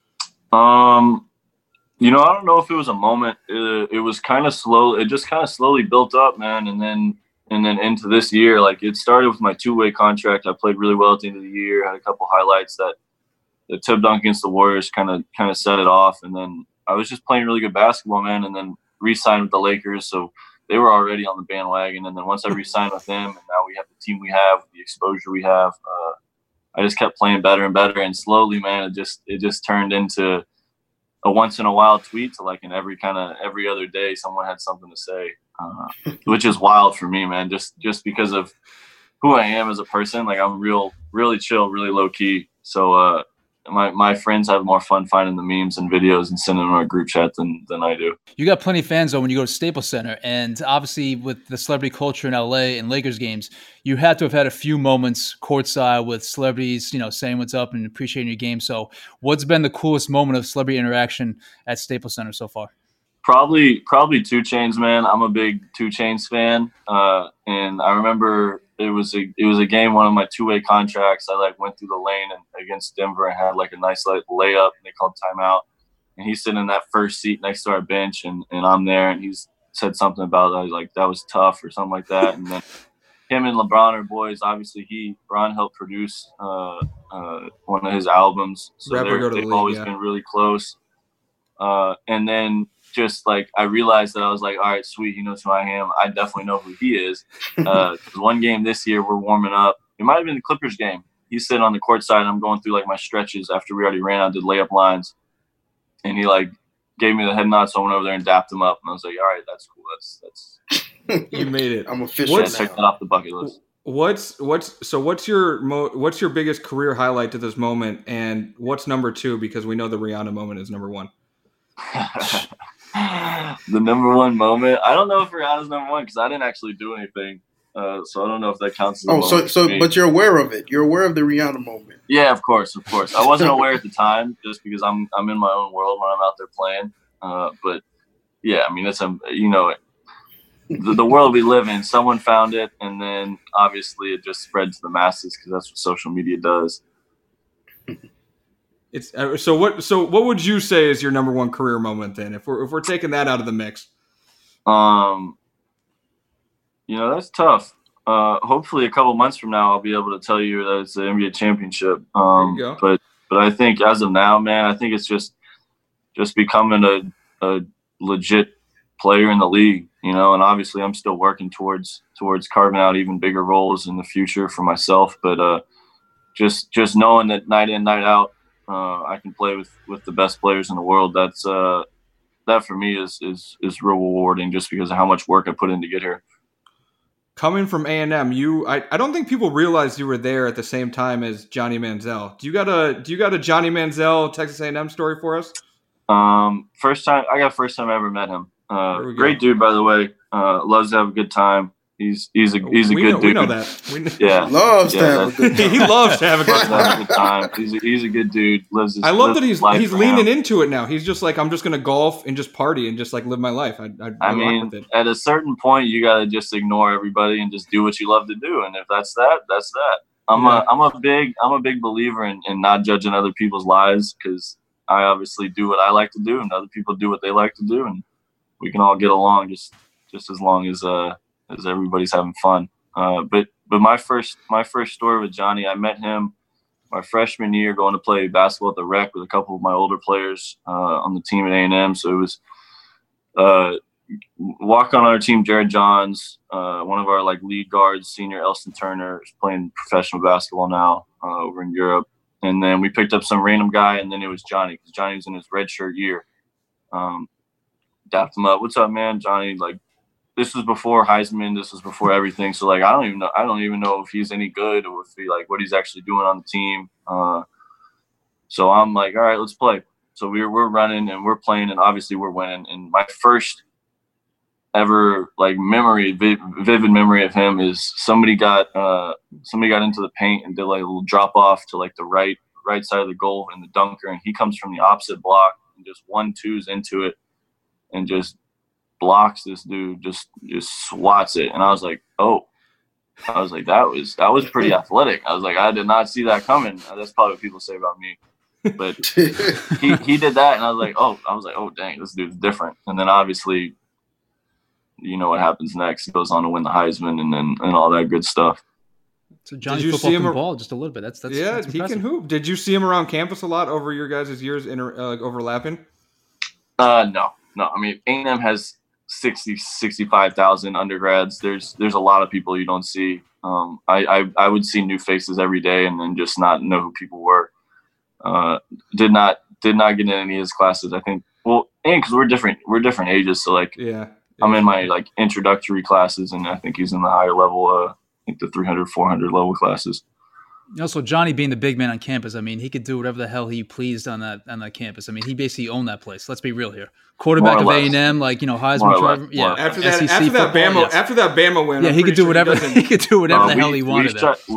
I don't know if it was a moment. It was kind of slow. It just kind of slowly built up, man. And then into this year, it started with my 2-way contract. I played really well at the end of the year. Had a couple highlights that the tip dunk against the Warriors kind of set it off. And then I was just playing really good basketball, man. And then re-signed with the Lakers. So they were already on the bandwagon. And then once I re-signed with them, and now we have the team we have, the exposure we have, I just kept playing better and better. And slowly, man, it just turned into a once in a while tweet to in every other day someone had something to say, which is wild for me, man. Just because of who I am as a person. I'm really chill, really low key. So my friends have more fun finding the memes and videos and sending them to our group chat than I do. You got plenty of fans though when you go to Staples Center, and obviously with the celebrity culture in LA and Lakers games, you had to have had a few moments courtside with celebrities, saying what's up and appreciating your game. So what's been the coolest moment of celebrity interaction at Staples Center so far? Probably 2 Chainz, man. I'm a big 2 Chainz fan, and I remember it was a game, one of my 2-way contracts. I went through the lane and against Denver and had a nice layup, and they called timeout. And he's sitting in that first seat next to our bench, and I'm there, and he's said something about like that was tough or something like that. And then him and LeBron are boys. Obviously, Bron helped produce one of his albums, so they've always been really close. And then just like I realized that I was like, all right, sweet, he knows who I am. I definitely know who he is. One game this year, we're warming up. It might have been the Clippers game. He's sitting on the court side, and I'm going through like my stretches after we already ran out, did layup lines, and he like gave me the head nod, so I went over there and dapped him up, and I was like, all right, that's cool. That's you made it. I'm official. Check that off the bucket list. What's your biggest career highlight to this moment, and what's number 2? Because we know the Rihanna moment is number 1. The number 1 moment. I don't know if Rihanna's number 1 because I didn't actually do anything, so I don't know if that counts. But you're aware of it. You're aware of the Rihanna moment. Yeah, of course. I wasn't aware at the time just because I'm in my own world when I'm out there playing. But yeah, I mean, it's the world we live in. Someone found it, and then obviously it just spread to the masses because that's what social media does. It's so what would you say is your number 1 career moment then? If we're taking that out of the mix, that's tough. Hopefully, a couple months from now, I'll be able to tell you that it's the NBA championship. There you go. But I think as of now, man, I think it's just becoming a legit player in the league, and obviously I'm still working towards carving out even bigger roles in the future for myself. But just knowing that night in, night out, I can play with the best players in the world. That's that for me is real rewarding just because of how much work I put in to get here. Coming from A&M, I don't think people realized you were there at the same time as Johnny Manziel. Do you got a Johnny Manziel Texas A&M story for us? First time I ever met him. Great dude, by the way. Loves to have a good time. He's a good dude. We know that. Yeah, loves to have a good time. He loves to have a good time. He's a good dude. I love that he's leaning into it now. He's just like, I'm just gonna golf and just party and just like live my life. I mean, with it. At a certain point, you gotta just ignore everybody and just do what you love to do. And if that's that, that's that. I'm a big believer in not judging other people's lives because I obviously do what I like to do and other people do what they like to do, and we can all get along just as long as everybody's having fun. But my first story with Johnny, I met him my freshman year going to play basketball at the Rec with a couple of my older players on the team at A&M. So it was walk on our team, Jared Johns, one of our like lead guards, senior Elston Turner, is playing professional basketball now over in Europe. And then we picked up some random guy, and then it was Johnny because Johnny was in his redshirt year. Dapped him up. What's up, man? Johnny, like, this was before Heisman. This was before everything. So like, I don't even know if he's any good or if what he's actually doing on the team. So I'm like, all right, let's play. So we're running and we're playing, and obviously we're winning. And my first ever like vivid memory of him is somebody got into the paint and did like a little drop off to like the right side of the goal in the dunker, and he comes from the opposite block and just 1-2s into it and just blocks this dude, just swats it. And I was like, that was pretty athletic. I was like, I did not see that coming. That's probably what people say about me. But he did that, and I was like, oh dang, this dude's different. And then obviously, you know what happens next. He goes on to win the Heisman and all that good stuff. So Johnny football can ball just a little bit. That's he can hoop. Did you see him around campus a lot over your guys' years overlapping? No. I mean, A&M has 65,000 undergrads. There's a lot of people you don't see. I would see new faces every day and then just not know who people were. Did not get in any of his classes. I think, well, and because we're different ages. So like, yeah. I'm in my like introductory classes, and I think he's in the higher level, I think the 300, 400 level classes. Also, Johnny being the big man on campus, I mean, he could do whatever the hell he pleased on that campus. I mean, he basically owned that place. Let's be real here. Quarterback of A&M, like, Heisman Trophy. Yeah. After that Bama win, yeah, he could do whatever. He could do whatever the hell he wanted.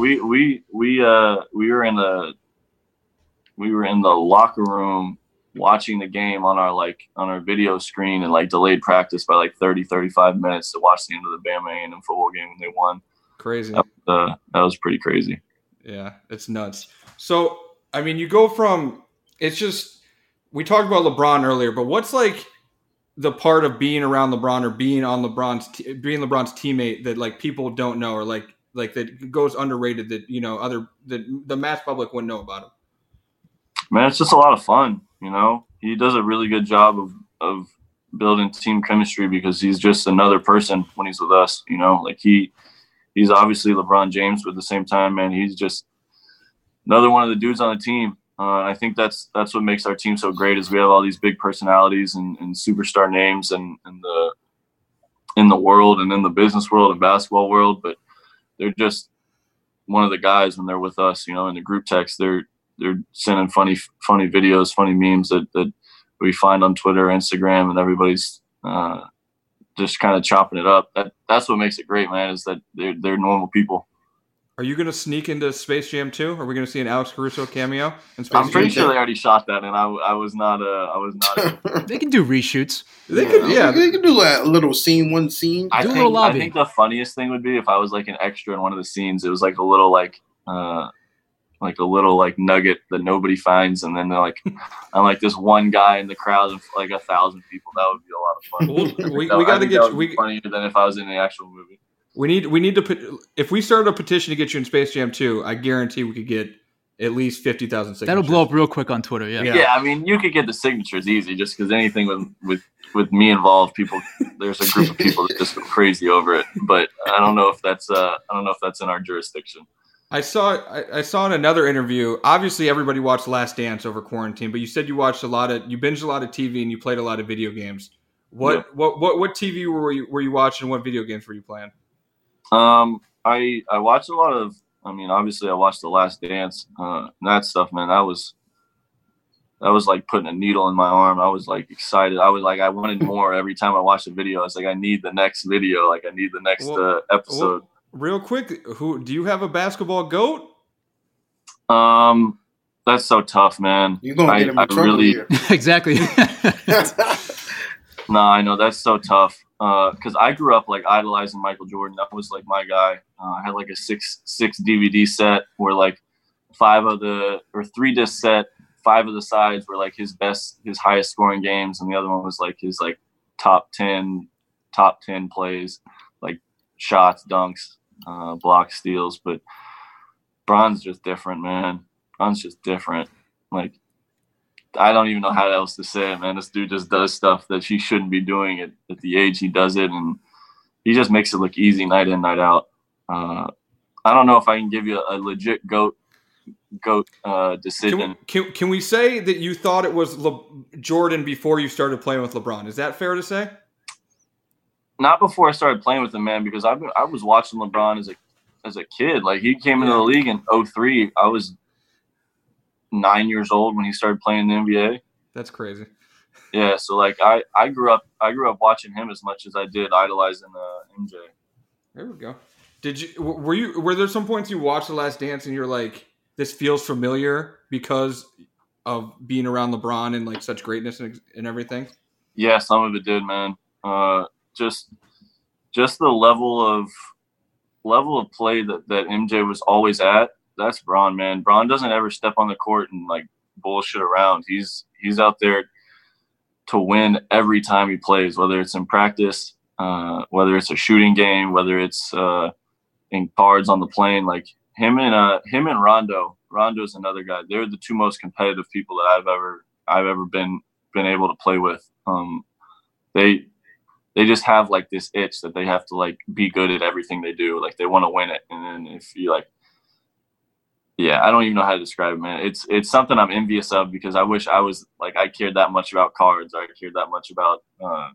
We were in the locker room watching the game on our video screen and like delayed practice by like 30-35 minutes to watch the end of the Bama A&M football game when they won. Crazy. That was pretty crazy. Yeah, it's nuts. So, I mean, you go from – it's just – we talked about LeBron earlier, but what's like the part of being around LeBron or being on being LeBron's teammate that like people don't know, or like that goes underrated that the mass public wouldn't know about him? Man, it's just a lot of fun. He does a really good job of building team chemistry because he's just another person when he's with us. Like he's obviously LeBron James, but at the same time, man, he's just another one of the dudes on the team. I think that's what makes our team so great is we have all these big personalities and superstar names in the world and in the business world and basketball world, but they're just one of the guys when they're with us. In the group text, they're sending funny videos, funny memes that we find on Twitter, Instagram, and everybody's just kind of chopping it up. That's what makes it great, man, is that they're normal people. Are you going to sneak into Space Jam 2? Are we going to see an Alex Caruso cameo in Space Jam? I'm pretty sure they already shot that, and I was not. They can do reshoots. They can do a little scene, one scene. I think the funniest thing would be if I was like an extra in one of the scenes. It was like a little nugget that nobody finds, and then they're like, I'm like this one guy in the crowd of like 1,000 people. That would be a lot of fun. we got to get funnier than if I was in the actual movie. We need to put. If we started a petition to get you in Space Jam 2, I guarantee we could get at least 50,000 signatures. That'll blow up real quick on Twitter. Yeah. I mean, you could get the signatures easy, just because anything with me involved, there's a group of people that just go crazy over it. But I don't know if that's in our jurisdiction. I saw in another interview. Obviously, everybody watched Last Dance over quarantine, but you said you binged a lot of TV and you played a lot of video games. What TV were you watching? What video games were you playing? I watched a lot of. I mean, obviously, I watched The Last Dance. That stuff, man. That was like putting a needle in my arm. I was like excited. I wanted more every time I watched a video. I was like, I need the next video. Like, I need the next episode. Real quick, do you have a basketball GOAT? That's so tough, man. You're gonna get him in trouble here. Exactly. No, I know that's so tough. Because I grew up like idolizing Michael Jordan. That was like my guy. I had like a six DVD set where like 3 disc set, 5 of the sides were like his highest scoring games, and the other one was like his like top 10 plays, like shots, dunks, blocks, steals. But Bron's just different, man. Bron's just different. Like, I don't even know how else to say it, man. This dude just does stuff that he shouldn't be doing at the age he does it, and he just makes it look easy night in, night out. I don't know if I can give you a legit GOAT decision. Can we say that you thought it was Jordan before you started playing with LeBron? Is that fair to say? Not before I started playing with him, man, because I was watching LeBron as a kid. Like, he came into the league in 2003. I was 9 years old when he started playing in the NBA. That's crazy. Yeah, so like I grew up watching him as much as I did idolizing MJ. There we go. Were there some points you watched The Last Dance and you're like, this feels familiar because of being around LeBron and like such greatness and everything? Yeah, some of it did, man. Just the level of play that MJ was always at. That's Bron, man. Bron doesn't ever step on the court and like bullshit around. He's out there to win every time he plays, whether it's in practice, whether it's a shooting game, whether it's in cards on the plane. Like him and Rondo. Rondo's another guy. They're the two most competitive people that I've ever been able to play with. They just have like this itch that they have to like be good at everything they do. Like they want to win it, and then if you like. Yeah, I don't even know how to describe it, man. It's something I'm envious of because I wish I was like I cared that much about cards. I cared that much about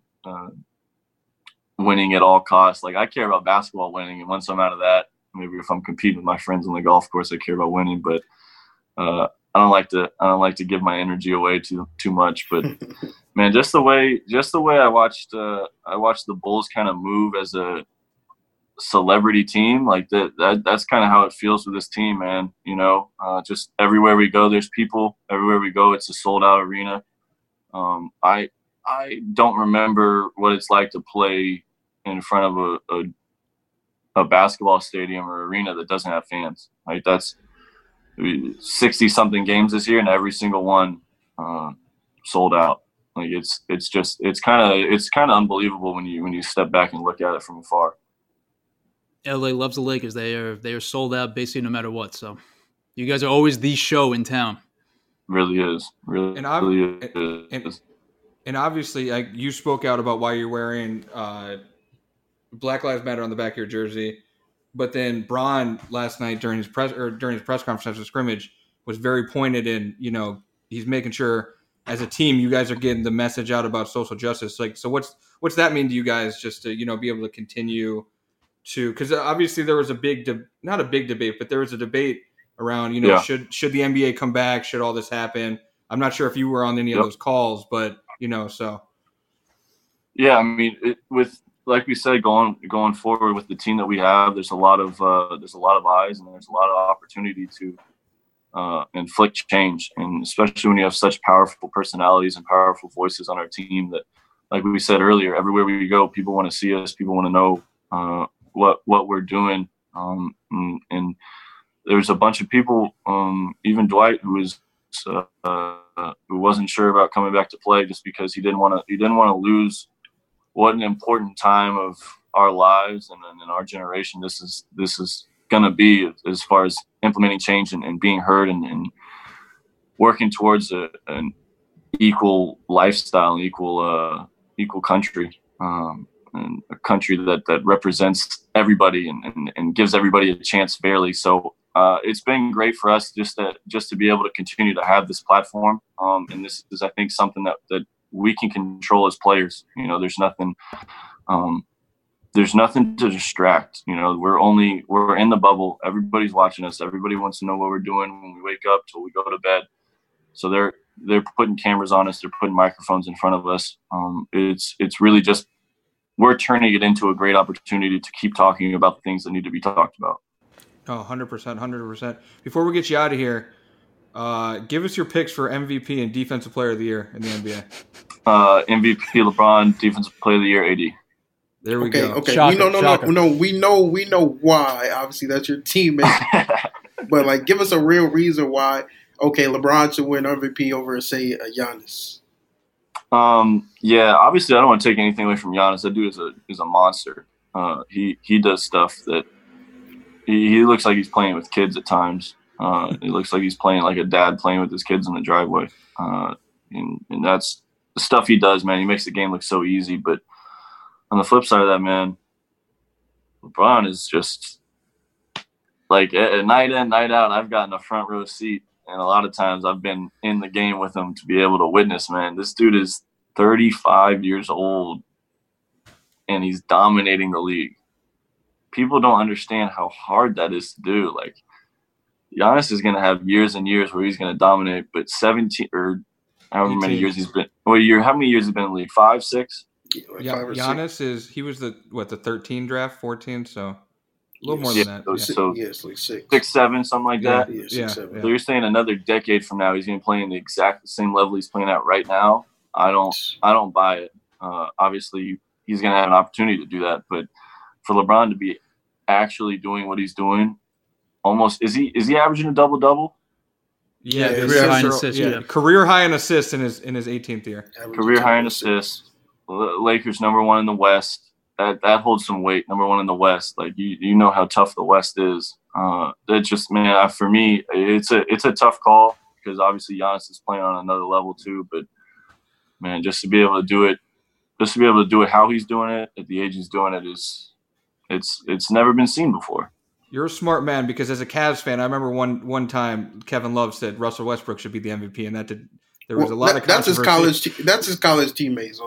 winning at all costs. Like I care about basketball winning, and once I'm out of that, maybe if I'm competing with my friends on the golf course, I care about winning. But I don't like to give my energy away too much. But man, just the way I watched the Bulls kind of move as a celebrity team, like that's kind of how it feels with this team, man. Just everywhere we go, there's people. Everywhere we go, it's a sold out arena. I don't remember what it's like to play in front of a basketball stadium or arena that doesn't have fans. Like that's 60 something games this year, and every single one sold out. Like it's kind of unbelievable when you step back and look at it from afar. LA loves the Lakers. They are sold out basically no matter what. So you guys are always the show in town. Really is. Really is. And obviously, you spoke out about why you're wearing Black Lives Matter on the back of your jersey, but then Bron last night during his press conference after the scrimmage was very pointed in. He's making sure as a team you guys are getting the message out about social justice. Like, so what's that mean to you guys? Just to be able to continue to, because obviously there was not a big debate, but there was a debate around should the NBA come back? Should all this happen? I'm not sure if you were on any of those calls, but. So. Yeah, I mean, with like we said, going forward with the team that we have, there's a lot of eyes and there's a lot of opportunity to inflict change, and especially when you have such powerful personalities and powerful voices on our team that, like we said earlier, everywhere we go, people want to see us, people want to know what we're doing, and there's a bunch of people, even Dwight, who wasn't sure about coming back to play just because he didn't want to lose what an important time of our lives and in our generation this is going to be, as far as implementing change and being heard and working towards an equal lifestyle and equal country, and a country that represents everybody and gives everybody a chance fairly. So it's been great for us just to be able to continue to have this platform. And this is, I think, something that we can control as players. There's nothing to distract. We're in the bubble. Everybody's watching us. Everybody wants to know what we're doing when we wake up till we go to bed. So they're putting cameras on us. They're putting microphones in front of us. It's really just, we're turning it into a great opportunity to keep talking about the things that need to be talked about. Oh, 100%. Before we get you out of here, give us your picks for MVP and Defensive Player of the Year in the NBA. MVP LeBron, Defensive Player of the Year AD. There we go. Okay, Shocker. We know why. Obviously, that's your teammate. But give us a real reason why. Okay, LeBron should win MVP over, say, Giannis. Yeah, obviously, I don't want to take anything away from Giannis. That dude is a monster. He does stuff that. He looks like he's playing with kids at times. It looks like he's playing like a dad playing with his kids in the driveway. And that's the stuff he does, man. He makes the game look so easy. But on the flip side of that, man, LeBron is just like night in, night out. I've gotten a front row seat, and a lot of times I've been in the game with him to be able to witness, man. This dude is 35 years old, and he's dominating the league. People don't understand how hard that is to do. Like, Giannis is going to have years and years where he's going to dominate, but 17 or however 18. Many years he's been. How many years he's been in the league? 5, 6? Yeah, Giannis he was the 13 draft, 14, so a little more than that. So yes, like 6, 7, something like that. Yeah, 6, 7. So you're saying another decade from now he's going to play in the exact same level he's playing at right now? I don't buy it. Obviously, he's going to have an opportunity to do that, but for LeBron to be actually doing what he's doing, almost is he averaging a double-double? Yeah, career high in assists. Yeah, career high in assists in his 18th year. Career high in assists. Lakers number 1 in the West. That holds some weight. Number 1 in the West. Like you know how tough the West is. That just, man, for me, it's a tough call because obviously Giannis is playing on another level too. But man, just to be able to do it how he's doing it at the age he's doing it is. It's never been seen before. You're a smart man because as a Cavs fan, I remember one time Kevin Love said Russell Westbrook should be the MVP, and there was a lot of controversy. That's his college teammates.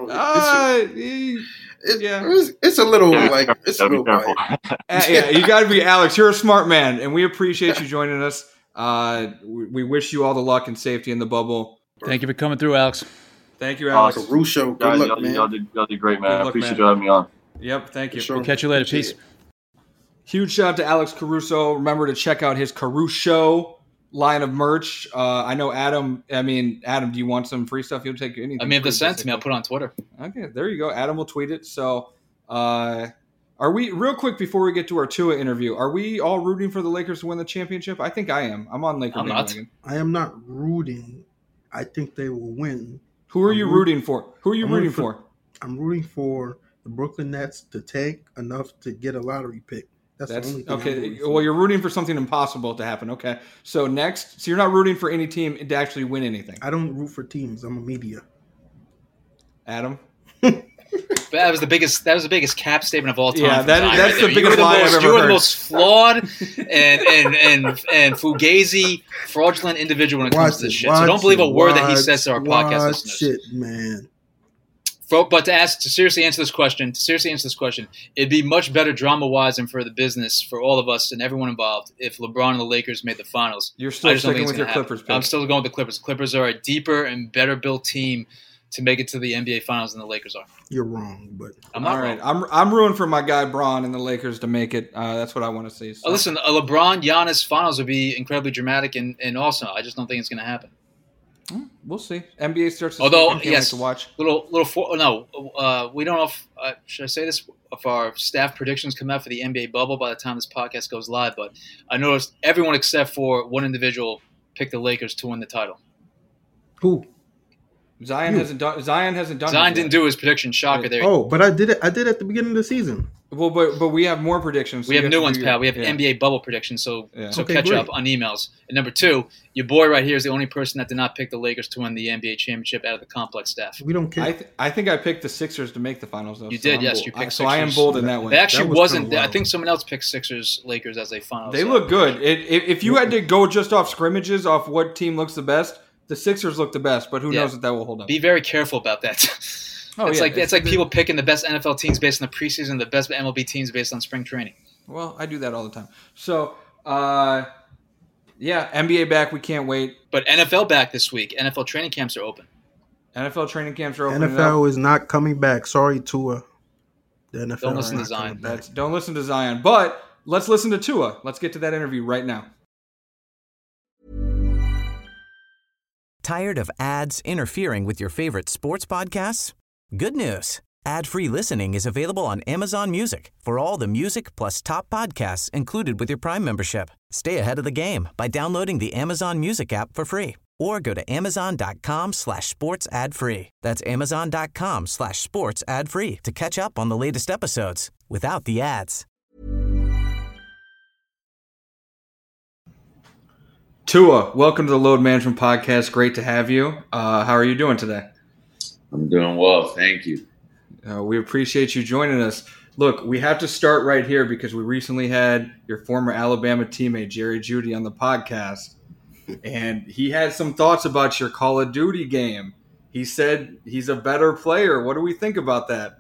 It's a little it's a little yeah, you got to be Alex. You're a smart man, and we appreciate you joining us. We wish you all the luck and safety in the bubble. Thank you for coming through, Alex. Thank you, Alex. Caruso, good luck, man. Y'all did great, man. I appreciate you having me on. Yep, thank you. Sure. We'll catch you later. Peace. Huge shout out to Alex Caruso. Remember to check out his Caruso line of merch. I know Adam. Adam, do you want some free stuff? You'll take anything. If it's sent to me, I'll put it on Twitter. Okay, there you go. Adam will tweet it. So, are we real quick before we get to our Tua interview? Are we all rooting for the Lakers to win the championship? I think I am. I'm on Lakers. I am not rooting. I think they will win. Who are you rooting for? Who are you rooting for? I'm rooting for the Brooklyn Nets to tank enough to get a lottery pick. That's the only thing. Okay. Well, you're rooting for something impossible to happen. Okay. So next, so you're not rooting for any team to actually win anything. I don't root for teams. I'm a media. Adam. That was the biggest cap statement of all time. Yeah, that's the biggest lie I've ever heard. You were the most flawed and fugazi, fraudulent individual when it comes to this shit. So don't believe a word that he says to our podcast listeners. Shit, man. But to seriously answer this question, it'd be much better drama-wise and for the business, for all of us and everyone involved, if LeBron and the Lakers made the finals. You're still sticking with your Clippers pick. I'm still going with the Clippers. The Clippers are a deeper and better-built team to make it to the NBA Finals than the Lakers are. You're wrong, but I'm not wrong. I'm rooting for my guy Bron and the Lakers to make it. That's what I want to see. So. Listen, a LeBron Giannis Finals would be incredibly dramatic and awesome. I just don't think it's going to happen. We'll see. NBA starts. To watch. We don't know if should I say this? If our staff predictions come out for the NBA bubble by the time this podcast goes live, but I noticed everyone except for one individual picked the Lakers to win the title. Who? Zion hasn't done. Zion didn't do his prediction. Shocker there. Oh, but I did it. I did at the beginning of the season. Well, but we have more predictions. So we have new ones, pal. We have NBA bubble predictions, so catch up on emails. And number two, your boy right here is the only person that did not pick the Lakers to win the NBA championship out of the complex staff. We don't care. I think I picked the Sixers to make the finals, though. You did, yes. You picked Sixers. So I am bold in that way. It actually wasn't. I think someone else picked Sixers, Lakers as a finals. They look good. If you had to go just off scrimmages, off what team looks the best, the Sixers look the best, but who knows if that will hold up. Be very careful about that. It's like people picking the best NFL teams based on the preseason, the best MLB teams based on spring training. Well, I do that all the time. So, NBA back. We can't wait. But NFL back this week. NFL training camps are open. NFL is not coming back. Sorry, Tua. The NFL don't listen to Zion. Don't listen to Zion. But let's listen to Tua. Let's get to that interview right now. Tired of ads interfering with your favorite sports podcasts? Good news. Ad-free listening is available on Amazon Music for all the music plus top podcasts included with your Prime membership. Stay ahead of the game by downloading the Amazon Music app for free or go to amazon.com/sports ad free. That's amazon.com/sports ad free to catch up on the latest episodes without the ads. Tua, welcome to the Load Management Podcast. Great to have you. How are you doing today? I'm doing well. Thank you. We appreciate you joining us. Look, we have to start right here because we recently had your former Alabama teammate, Jerry Jeudy, on the podcast. And he had some thoughts about your Call of Duty game. He said he's a better player. What do we think about that?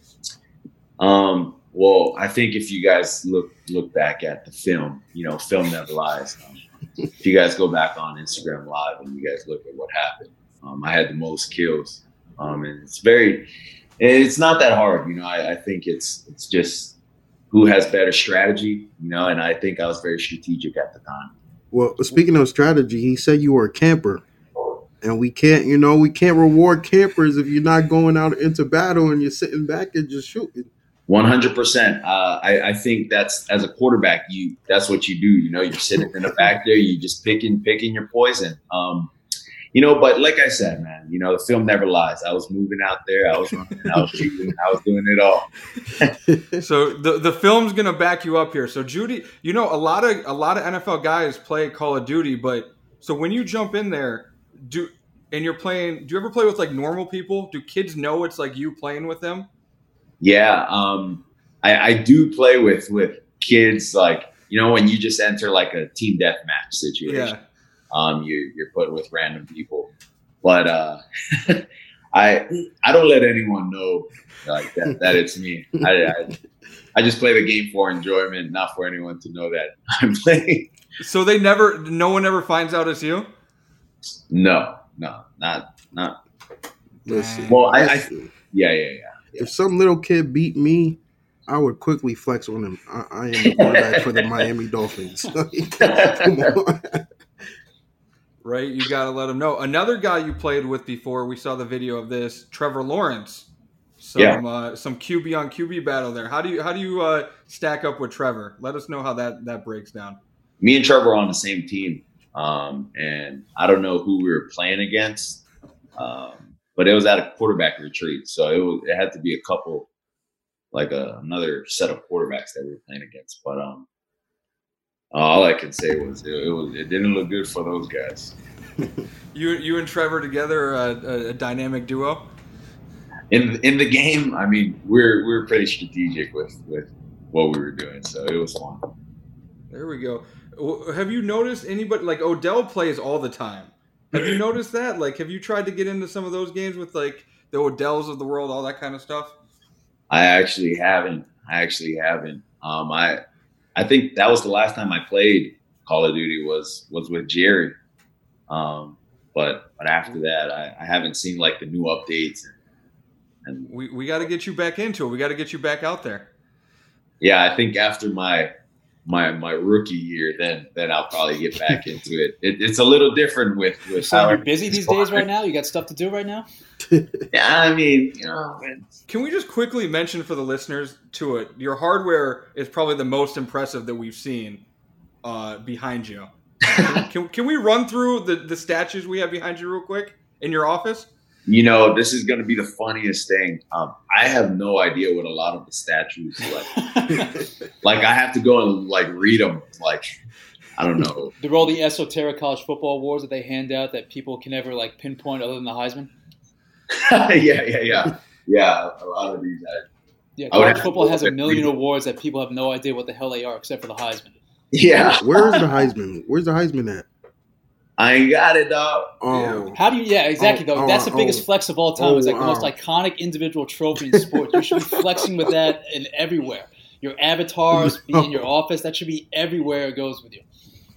Well, I think if you guys look back at the film, film never lies. If you guys go back on Instagram Live and you guys look at what happened, I had the most kills. And it's not that hard. I think it's just who has better strategy, and I think I was very strategic at the time. Well, speaking of strategy, he said you were a camper, and we can't reward campers if you're not going out into battle and you're sitting back and just shooting. 100%. I think that's, as a quarterback, that's what you do. You're sitting in the back there, you just picking your poison. But like I said, man, the film never lies. I was moving out there, I was running, I was shooting, I was doing it all. So the film's gonna back you up here. So Jeudy, a lot of NFL guys play Call of Duty, but so when you jump in there, do you ever play with like normal people? Do kids know it's like you playing with them? Yeah, I do play with kids, like when you just enter like a team deathmatch situation. Yeah. You're put with random people, but I don't let anyone know like that it's me. I just play the game for enjoyment, not for anyone to know that I'm playing. So no one ever finds out it's you? No, not. Listen. Well, yeah. If some little kid beat me, I would quickly flex on him. I am the quarterback for the Miami Dolphins. Come on. Right, you got to let them know. Another guy you played with before, we saw the video of this, Trevor Lawrence. Some QB on QB battle there. How do you stack up with Trevor? Let us know how that breaks down. Me and Trevor are on the same team, and I don't know who we were playing against. but it was at a quarterback retreat, so it had to be a couple, like another set of quarterbacks that we were playing against. But all I could say was it didn't look good for those guys. You and Trevor together, a dynamic duo. In the game, I mean, we're pretty strategic with what we were doing, so it was fun. There we go. Have you noticed anybody like Odell plays all the time? Have you noticed that? Like, have you tried to get into some of those games with like the Odells of the world, all that kind of stuff? I actually haven't. I think that was the last time I played Call of Duty was with Jerry. But after that, I haven't seen like the new updates. And we got to get you back into it. We got to get you back out there. Yeah, I think after my rookie year, then I'll probably get back into it. It's a little different with So you're busy these days right now? You got stuff to do right now? Yeah, I mean, Can we just quickly mention for the listeners to it, your hardware is probably the most impressive that we've seen behind you. Can we run through the statues we have behind you real quick in your office? This is going to be the funniest thing. I have no idea what a lot of the statues like. Like, I have to go and like read them. Like, I don't know. They're all the esoteric college football awards that they hand out that people can never like pinpoint other than the Heisman. Yeah. A lot of these. Yeah, college football has a million awards that people have no idea what the hell they are except for the Heisman. Yeah. Where's the Heisman? Where's the Heisman at? I ain't got it, dog. Oh. How do you? Yeah, exactly. Though that's the biggest flex of all time. It's like the most iconic individual trophy in sports. You should be flexing with that in everywhere. Your avatars be in your office. That should be everywhere it goes with you.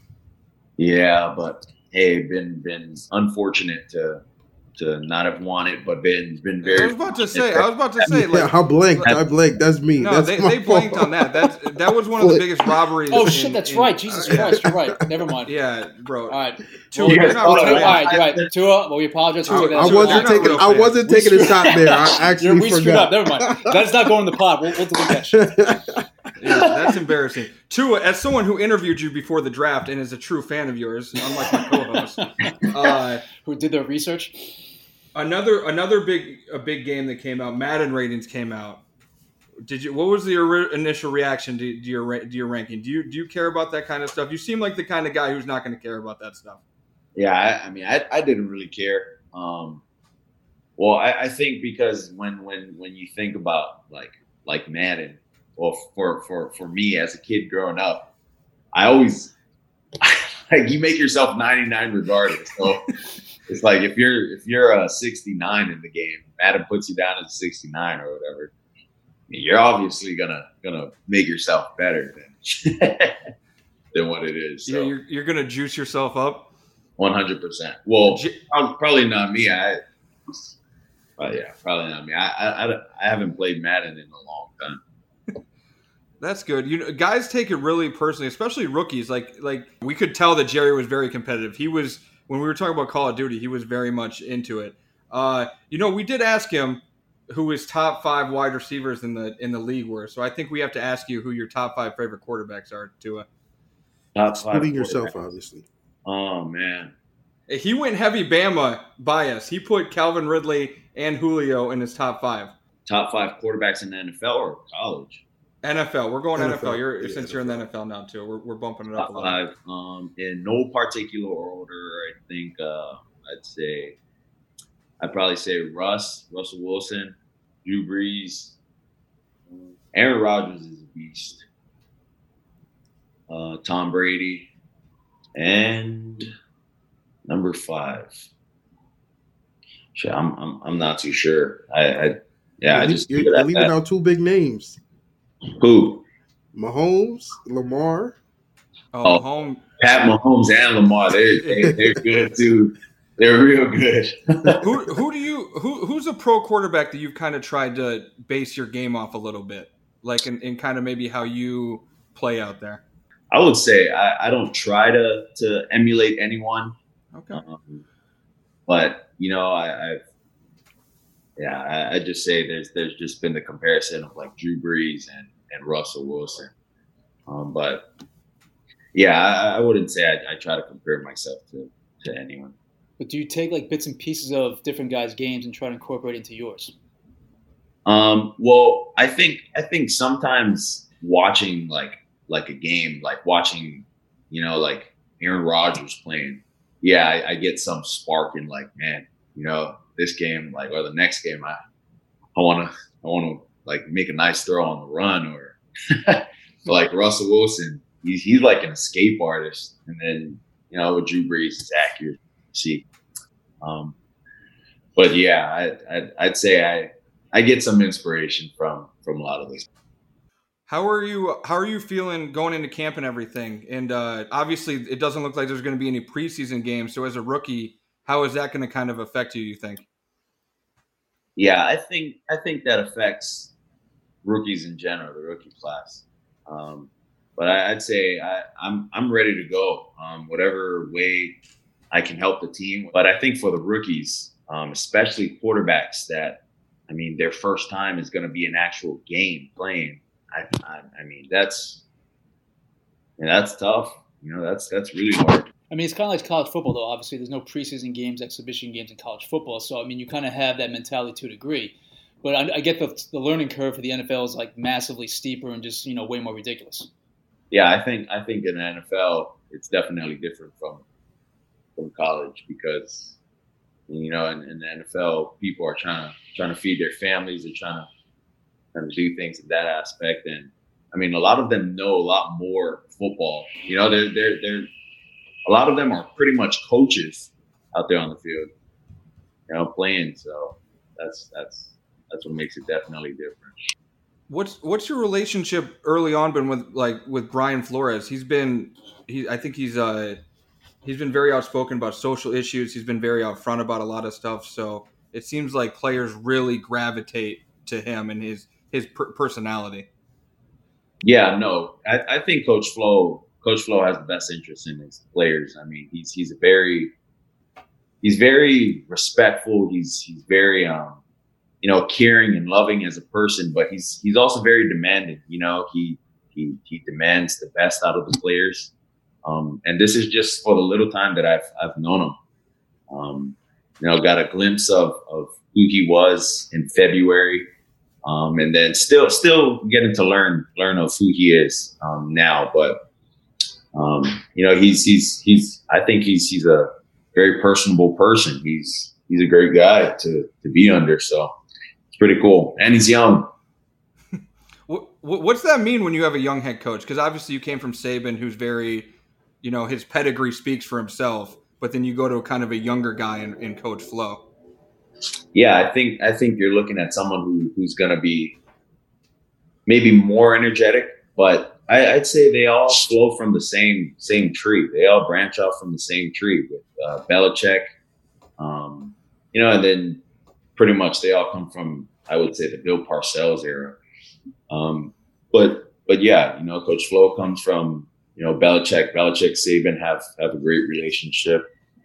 Yeah, but hey, been unfortunate to not have won it, but been very. I was about to say. Like, I blanked. That's me. No, they blanked on that. That was one of the biggest robberies. Oh shit, that's right. Jesus Christ, you're right. Never mind. Yeah, bro. All right. Tua, you're right. Tua, well, we apologize. I wasn't taking a shot there. I actually we screwed up. Never mind. Let's not go in the pod. We'll delete that shit. Yeah, that's embarrassing. Tua, as someone who interviewed you before the draft and is a true fan of yours, unlike my co-host, who did their research. Another big game that came out. Madden ratings came out. What was the initial reaction to your ranking? Do you care about that kind of stuff? You seem like the kind of guy who's not going to care about that stuff. Yeah, I mean, I didn't really care. Well, I think because when you think about like Madden, well, for me as a kid growing up, I always like you make yourself 99 regardless. So it's like if you're a 69 in the game, Madden puts you down as 69 or whatever. You're obviously gonna make yourself better than what it is. So. Yeah, you're gonna juice yourself up. 100%. Well, probably not me. Probably not me. I haven't played Madden in a long time. That's good. Guys take it really personally, especially rookies. Like we could tell that Jerry was very competitive. He was, when we were talking about Call of Duty, he was very much into it. We did ask him who his top 5 wide receivers in the league were. So I think we have to ask you who your top 5 favorite quarterbacks are, Tua. Top 5. Including yourself, obviously. Oh man. He went heavy Bama bias. He put Calvin Ridley and Julio in his top 5. Top 5 quarterbacks in the NFL or college? NFL. We're going NFL. Since you're in the NFL now too. We're bumping it up top a little. 5. In no particular order, I think I'd probably say Russell Wilson, Drew Brees, Aaron Rodgers is a beast, Tom Brady, and number 5. Shit, I'm not too sure. You're leaving out 2 big names. Who? Mahomes, Lamar. Oh, Mahomes. Pat Mahomes and Lamar. They're good too. They're real good. Who's a pro quarterback that you've kind of tried to base your game off a little bit, like in kind of maybe how you play out there? I would say I don't try to emulate anyone. Okay. But I just say there's just been the comparison of like Drew Brees and Russell Wilson. But yeah, I wouldn't say I try to compare myself to anyone. But do you take like bits and pieces of different guys' games and try to incorporate it into yours? Well, I think sometimes watching like a game, like watching, like Aaron Rodgers playing, yeah, I get some spark in like, man, this game, like, or the next game, I want to like make a nice throw on the run, or like Russell Wilson, he's like an escape artist, and then with Drew Brees, it's accuracy. But yeah, I'd say I get some inspiration from a lot of this. How are you feeling going into camp and everything? And obviously, it doesn't look like there's going to be any preseason games. So as a rookie, how is that going to kind of affect you think? Yeah, I think that affects rookies in general, the rookie class. But I'd say I'm ready to go, whatever way I can help the team. But I think for the rookies, especially quarterbacks, that their first time is going to be an actual game playing. I mean that's tough. That's really hard. It's kind of like college football, though. Obviously, there's no preseason games, exhibition games in college football. So, you kind of have that mentality to a degree. But I get the learning curve for the NFL is like massively steeper and just way more ridiculous. Yeah, I think in the NFL it's definitely different from college, because in the NFL people are trying to feed their families, they're trying to do things in that aspect, and a lot of them know a lot more football. They're a lot of them are pretty much coaches out there on the field, playing. So that's what makes it definitely different. What's your relationship early on been with Brian Flores? I think he's been very outspoken about social issues. He's been very upfront about a lot of stuff. So it seems like players really gravitate to him and his personality. Yeah, no, I think Coach Flo has the best interest in his players. He's very respectful. He's very caring and loving as a person, but he's also very demanding. He demands the best out of the players. And this is just for the little time that I've known him. Got a glimpse of who he was in February, and then still getting to learn of who he is now. But he's I think he's a very personable person. He's a great guy to be under. So it's pretty cool, and he's young. What's that mean when you have a young head coach? Because obviously you came from Saban, who's very, his pedigree speaks for himself. But then you go to kind of a younger guy in Coach Flo. Yeah, I think you're looking at someone who's going to be maybe more energetic, but I'd say they all flow from the same tree. They all branch off from the same tree with Belichick, and then pretty much they all come from, I would say, the Bill Parcells era. But yeah, Coach Flo comes from, Belichick, Saban have a great relationship.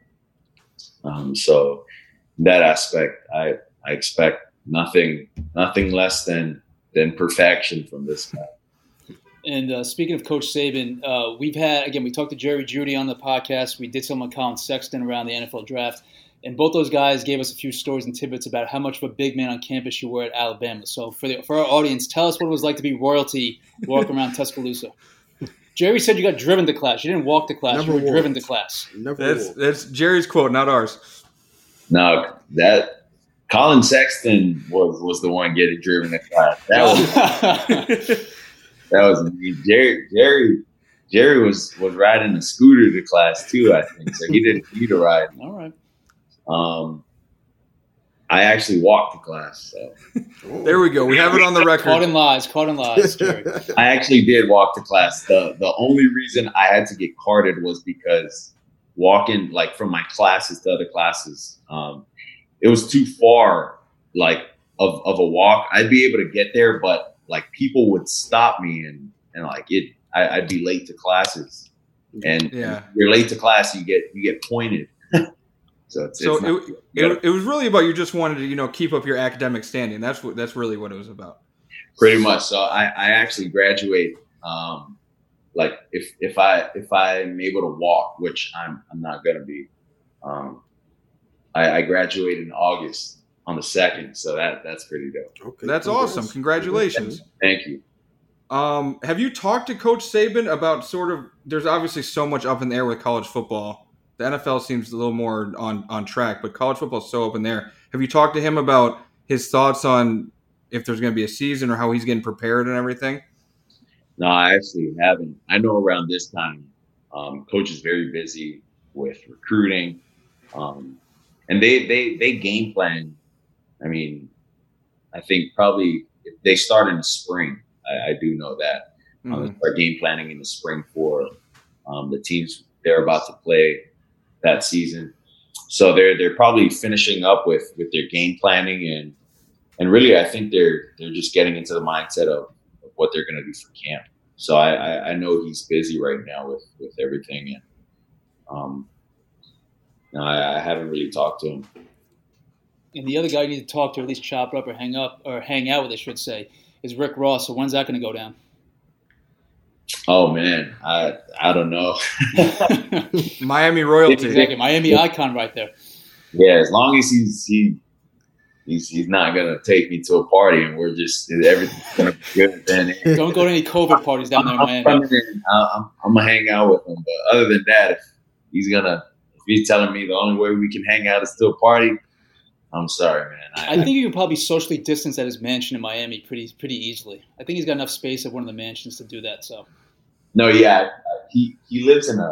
So in that aspect, I expect nothing less than perfection from this guy. And speaking of Coach Saban, we talked to Jerry Jeudy on the podcast. We did some with Colin Sexton around the NFL draft. And both those guys gave us a few stories and tidbits about how much of a big man on campus you were at Alabama. So for our audience, tell us what it was like to be royalty walking around Tuscaloosa. Jerry said you got driven to class. You didn't walk to class. You were driven to class. That's Jerry's quote, not ours. No, that Colin Sexton was the one getting driven to class. That was me. Jerry was riding a scooter to class too, I think. So he didn't need a ride. All right. I actually walked to class. So. There we go. We have it on the record. Caught in lies, Jerry. I actually did walk to class. The only reason I had to get carted was because walking like from my classes to other classes, it was too far of a walk. I'd be able to get there, but like people would stop me and like I'd be late to classes. And yeah. If you're late to class, you get pointed. It was really about you just wanted to keep up your academic standing. That's really what it was about. Pretty much. So I actually graduate. Like if I'm able to walk, which I'm not gonna be, I graduated in August on the 2nd, so that's pretty dope. Okay, That's awesome. Congratulations. Thank you. Have you talked to Coach Saban about there's obviously so much up in the air with college football. The NFL seems a little more on track, but college football is so up in the air. Have you talked to him about his thoughts on if there's going to be a season or how he's getting prepared and everything? No, I actually haven't. I know around this time, Coach is very busy with recruiting, and they game plan. I mean, I think probably they start in the spring. I do know that. They start game planning in the spring for the teams they're about to play that season. So they're probably finishing up with their game planning and really I think they're just getting into the mindset of what they're going to do for camp. So I know he's busy right now with everything, and no, I haven't really talked to him. And the other guy you need to talk to, or at least chop up or hang out with, I should say, is Rick Ross. So when's that going to go down? Oh man, I don't know. Miami royalty, exactly. Miami icon right there. Yeah, as long as he's not gonna take me to a party and we're just everything's gonna be good. Then don't go to any COVID parties down there in Miami. I'm gonna hang out with him, but other than that, if he's telling me the only way we can hang out is to a party, I'm sorry, man. I think you can probably socially distance at his mansion in Miami pretty easily. I think he's got enough space at one of the mansions to do that. So. No, yeah, he lives in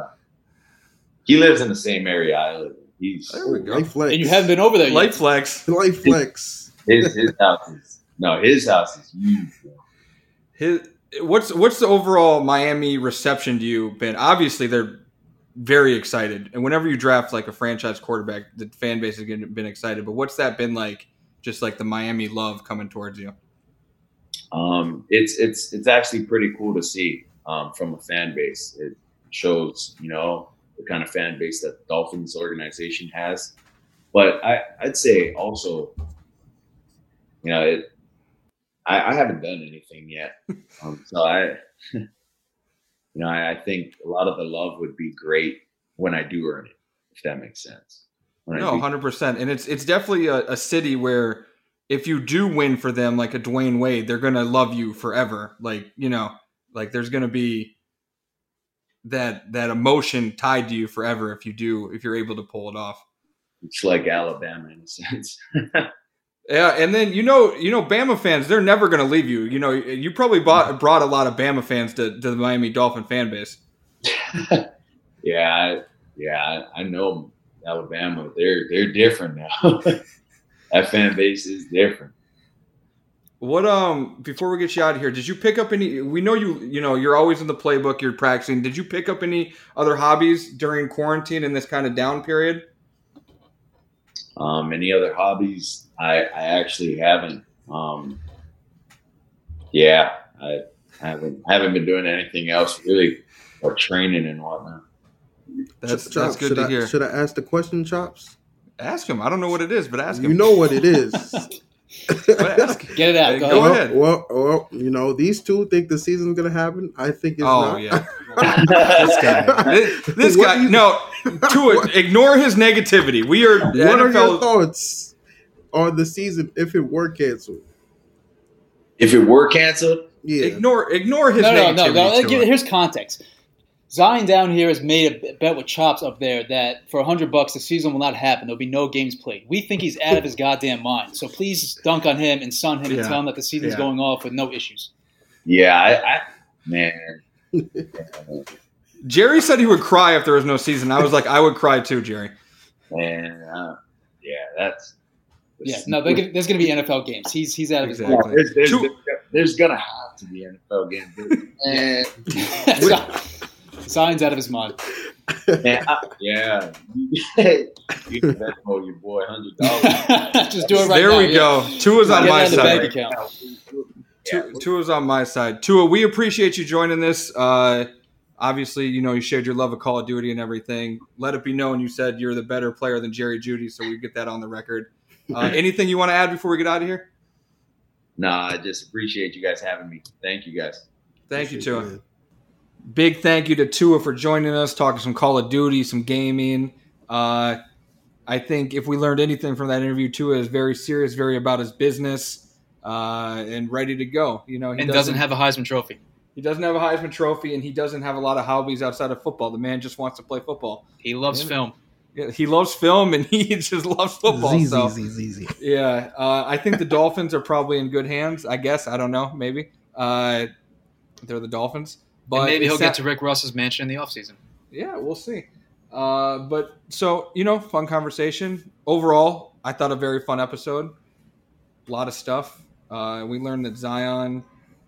the same area I live in. There we go. Life flex. And you haven't been over there yet. Life flex. Life flex. His house is huge. What's the overall Miami reception to you been? Obviously, they're very excited, and whenever you draft like a franchise quarterback, the fan base has been excited. But what's that been like? Just like the Miami love coming towards you. It's actually pretty cool to see from a fan base. It shows the kind of fan base that the Dolphins organization has. But I'd say also, I haven't done anything yet, so I think a lot of the love would be great when I do earn it, if that makes sense. No, 100%. And it's definitely a city where if you do win for them, like a Dwayne Wade, they're going to love you forever. Like there's going to be that emotion tied to you forever if you're able to pull it off. It's like Alabama in a sense. Yeah, and then Bama fans, they're never going to leave you. You probably brought a lot of Bama fans to the Miami Dolphin fan base. Yeah, I know Alabama. They're different now. That fan base is different. What before we get you out of here, did you pick up any? We know you're always in the playbook. You're practicing. Did you pick up any other hobbies during quarantine in this kind of down period? Any other hobbies? I actually haven't. I haven't been doing anything else really, or training and whatnot. That's good to hear. Should I ask the question, Chops? Ask him. I don't know what it is, but ask him. You know what it is. Get it out. Go ahead. Well, these two think the season's gonna happen. I think it's not. Oh yeah. This guy. No, Tua, ignore his negativity. We are. What are your thoughts on the season if it were canceled? If it were canceled, yeah. Ignore his negativity. No. Here's context. Zion down here has made a bet with Chops up there that for $100 the season will not happen. There'll be no games played. We think he's out of his goddamn mind. So please dunk on him and sun him and tell him that the season's going off with no issues. Yeah, man. Jerry said he would cry if there was no season. I was like, I would cry too, Jerry. Man, that's. Yeah, no, there's going to be NFL games. He's out of his mind. There's going to have to be NFL games. And Zion's out of his mind. Yeah. You Venmo your boy $100. Just do it right there now. There we go. Tua's on my side. Tua's on my side. Tua, we appreciate you joining this. Obviously, you shared your love of Call of Duty and everything. Let it be known you said you're the better player than Jerry Jeudy, so we get that on the record. Anything you want to add before we get out of here? No, I just appreciate you guys having me. Thank you, guys. Thank you, Tua. Big thank you to Tua for joining us, talking some Call of Duty, some gaming. I think if we learned anything from that interview, Tua is very serious, very about his business, and ready to go. He doesn't have a Heisman Trophy. He doesn't have a Heisman Trophy, and he doesn't have a lot of hobbies outside of football. The man just wants to play football. He loves film. Yeah, he loves film, and he just loves football. Easy. Yeah, I think the Dolphins are probably in good hands. I guess. I don't know. Maybe they're the Dolphins. But and maybe he'll get to Rick Ross's mansion in the offseason. Yeah, we'll see. But so, fun conversation. Overall, I thought a very fun episode. A lot of stuff. We learned that Zion.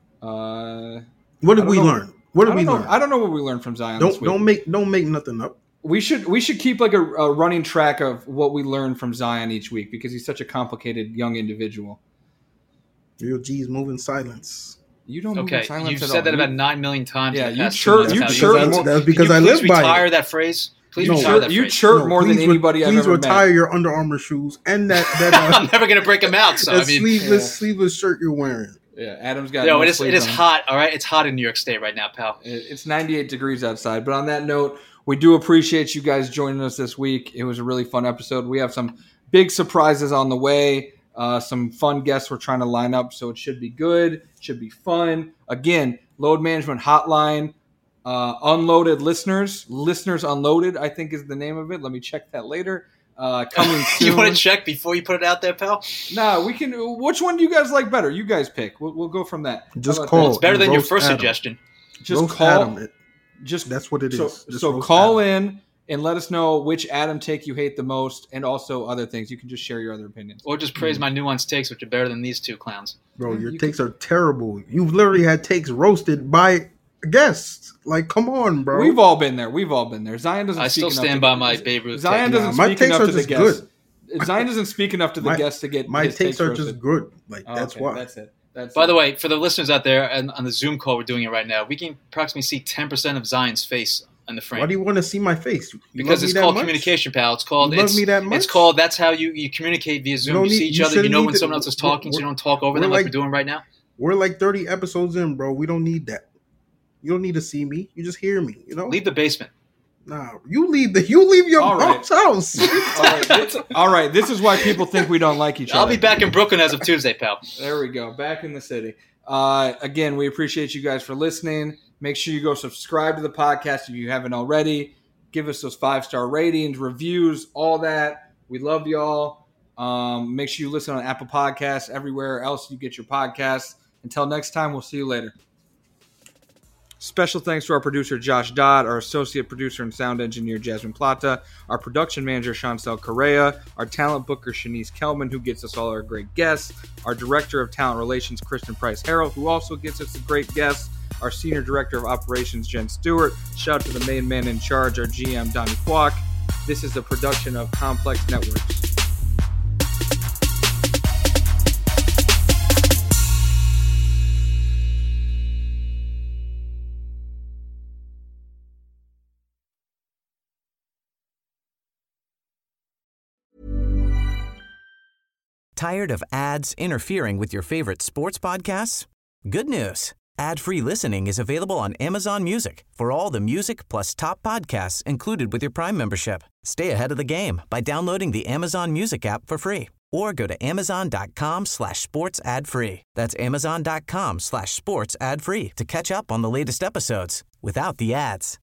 What did we learn? What did we learn? I don't know what we learned from Zion this week. Don't make nothing up. We should keep like a running track of what we learned from Zion each week because he's such a complicated young individual. Real G's move in silence. You don't move in silence at all. You've said that about 9 million times. Yeah, you chirp. That's because I live by it. Please retire that phrase. Please retire that phrase. You chirp more than anybody I've ever met. Please retire your Under Armour shoes and that I'm never going to break them out. So sleeveless shirt you're wearing. Yeah, Adam's got. No, it is hot. All right, it's hot in New York State right now, pal. It's 98 degrees outside. But on that note, we do appreciate you guys joining us this week. It was a really fun episode. We have some big surprises on the way. Some fun guests we're trying to line up, so it should be good. It should be fun. Again, Load Management Hotline, Unloaded Listeners Unloaded, I think is the name of it. Let me check that later. Coming soon. You want to check before you put it out there, pal? No, we can. Which one do you guys like better? You guys pick. We'll go from that. Just call. It's better than your first suggestion. Just call. That's what it is. So call in and let us know which Adam take you hate the most, and also other things. You can just share your other opinions, or just praise my nuanced takes, which are better than these two clowns. Bro, your takes are terrible. You've literally had takes roasted by guests. Like, come on, bro. We've all been there. Zion doesn't. I still stand by my Babe Ruth. Zion doesn't speak enough to the guests. Zion doesn't speak enough to the guests to get my takes are roasted. just good. Like that's why. That's it. By the way, for the listeners out there and on the Zoom call we're doing it right now, we can approximately see 10% of Zion's face in the frame. Why do you want to see my face? Because it's called communication, pal. It's called. Love me that much? It's called. That's how you communicate via Zoom. You see each other. You know when someone else is talking, so you don't talk over them like we're doing right now. We're like 30 episodes in, bro. We don't need that. You don't need to see me. You just hear me. Leave the basement. Nah, you leave your house. All right. This is why people think we don't like each other. I'll be back in Brooklyn as of Tuesday, pal. There we go. Back in the city. Again, we appreciate you guys for listening. Make sure you go subscribe to the podcast if you haven't already. Give us those 5-star ratings, reviews, all that. We love y'all. Make sure you listen on Apple Podcasts, everywhere else you get your podcasts. Until next time, we'll see you later. Special thanks to our producer, Josh Dodd, our associate producer and sound engineer, Jasmine Plata, our production manager, Chancel Correa, our talent booker, Shanice Kelman, who gets us all our great guests, our director of talent relations, Kristen Price-Harrell, who also gets us a great guest, our senior director of operations, Jen Stewart. Shout out to the main man in charge, our GM, Donnie Kwok. This is a production of Complex Networks. Tired of ads interfering with your favorite sports podcasts? Good news. Ad-free listening is available on Amazon Music for all the music plus top podcasts included with your Prime membership. Stay ahead of the game by downloading the Amazon Music app for free or go to amazon.com/sports ad free. That's amazon.com/sports ad free to catch up on the latest episodes without the ads.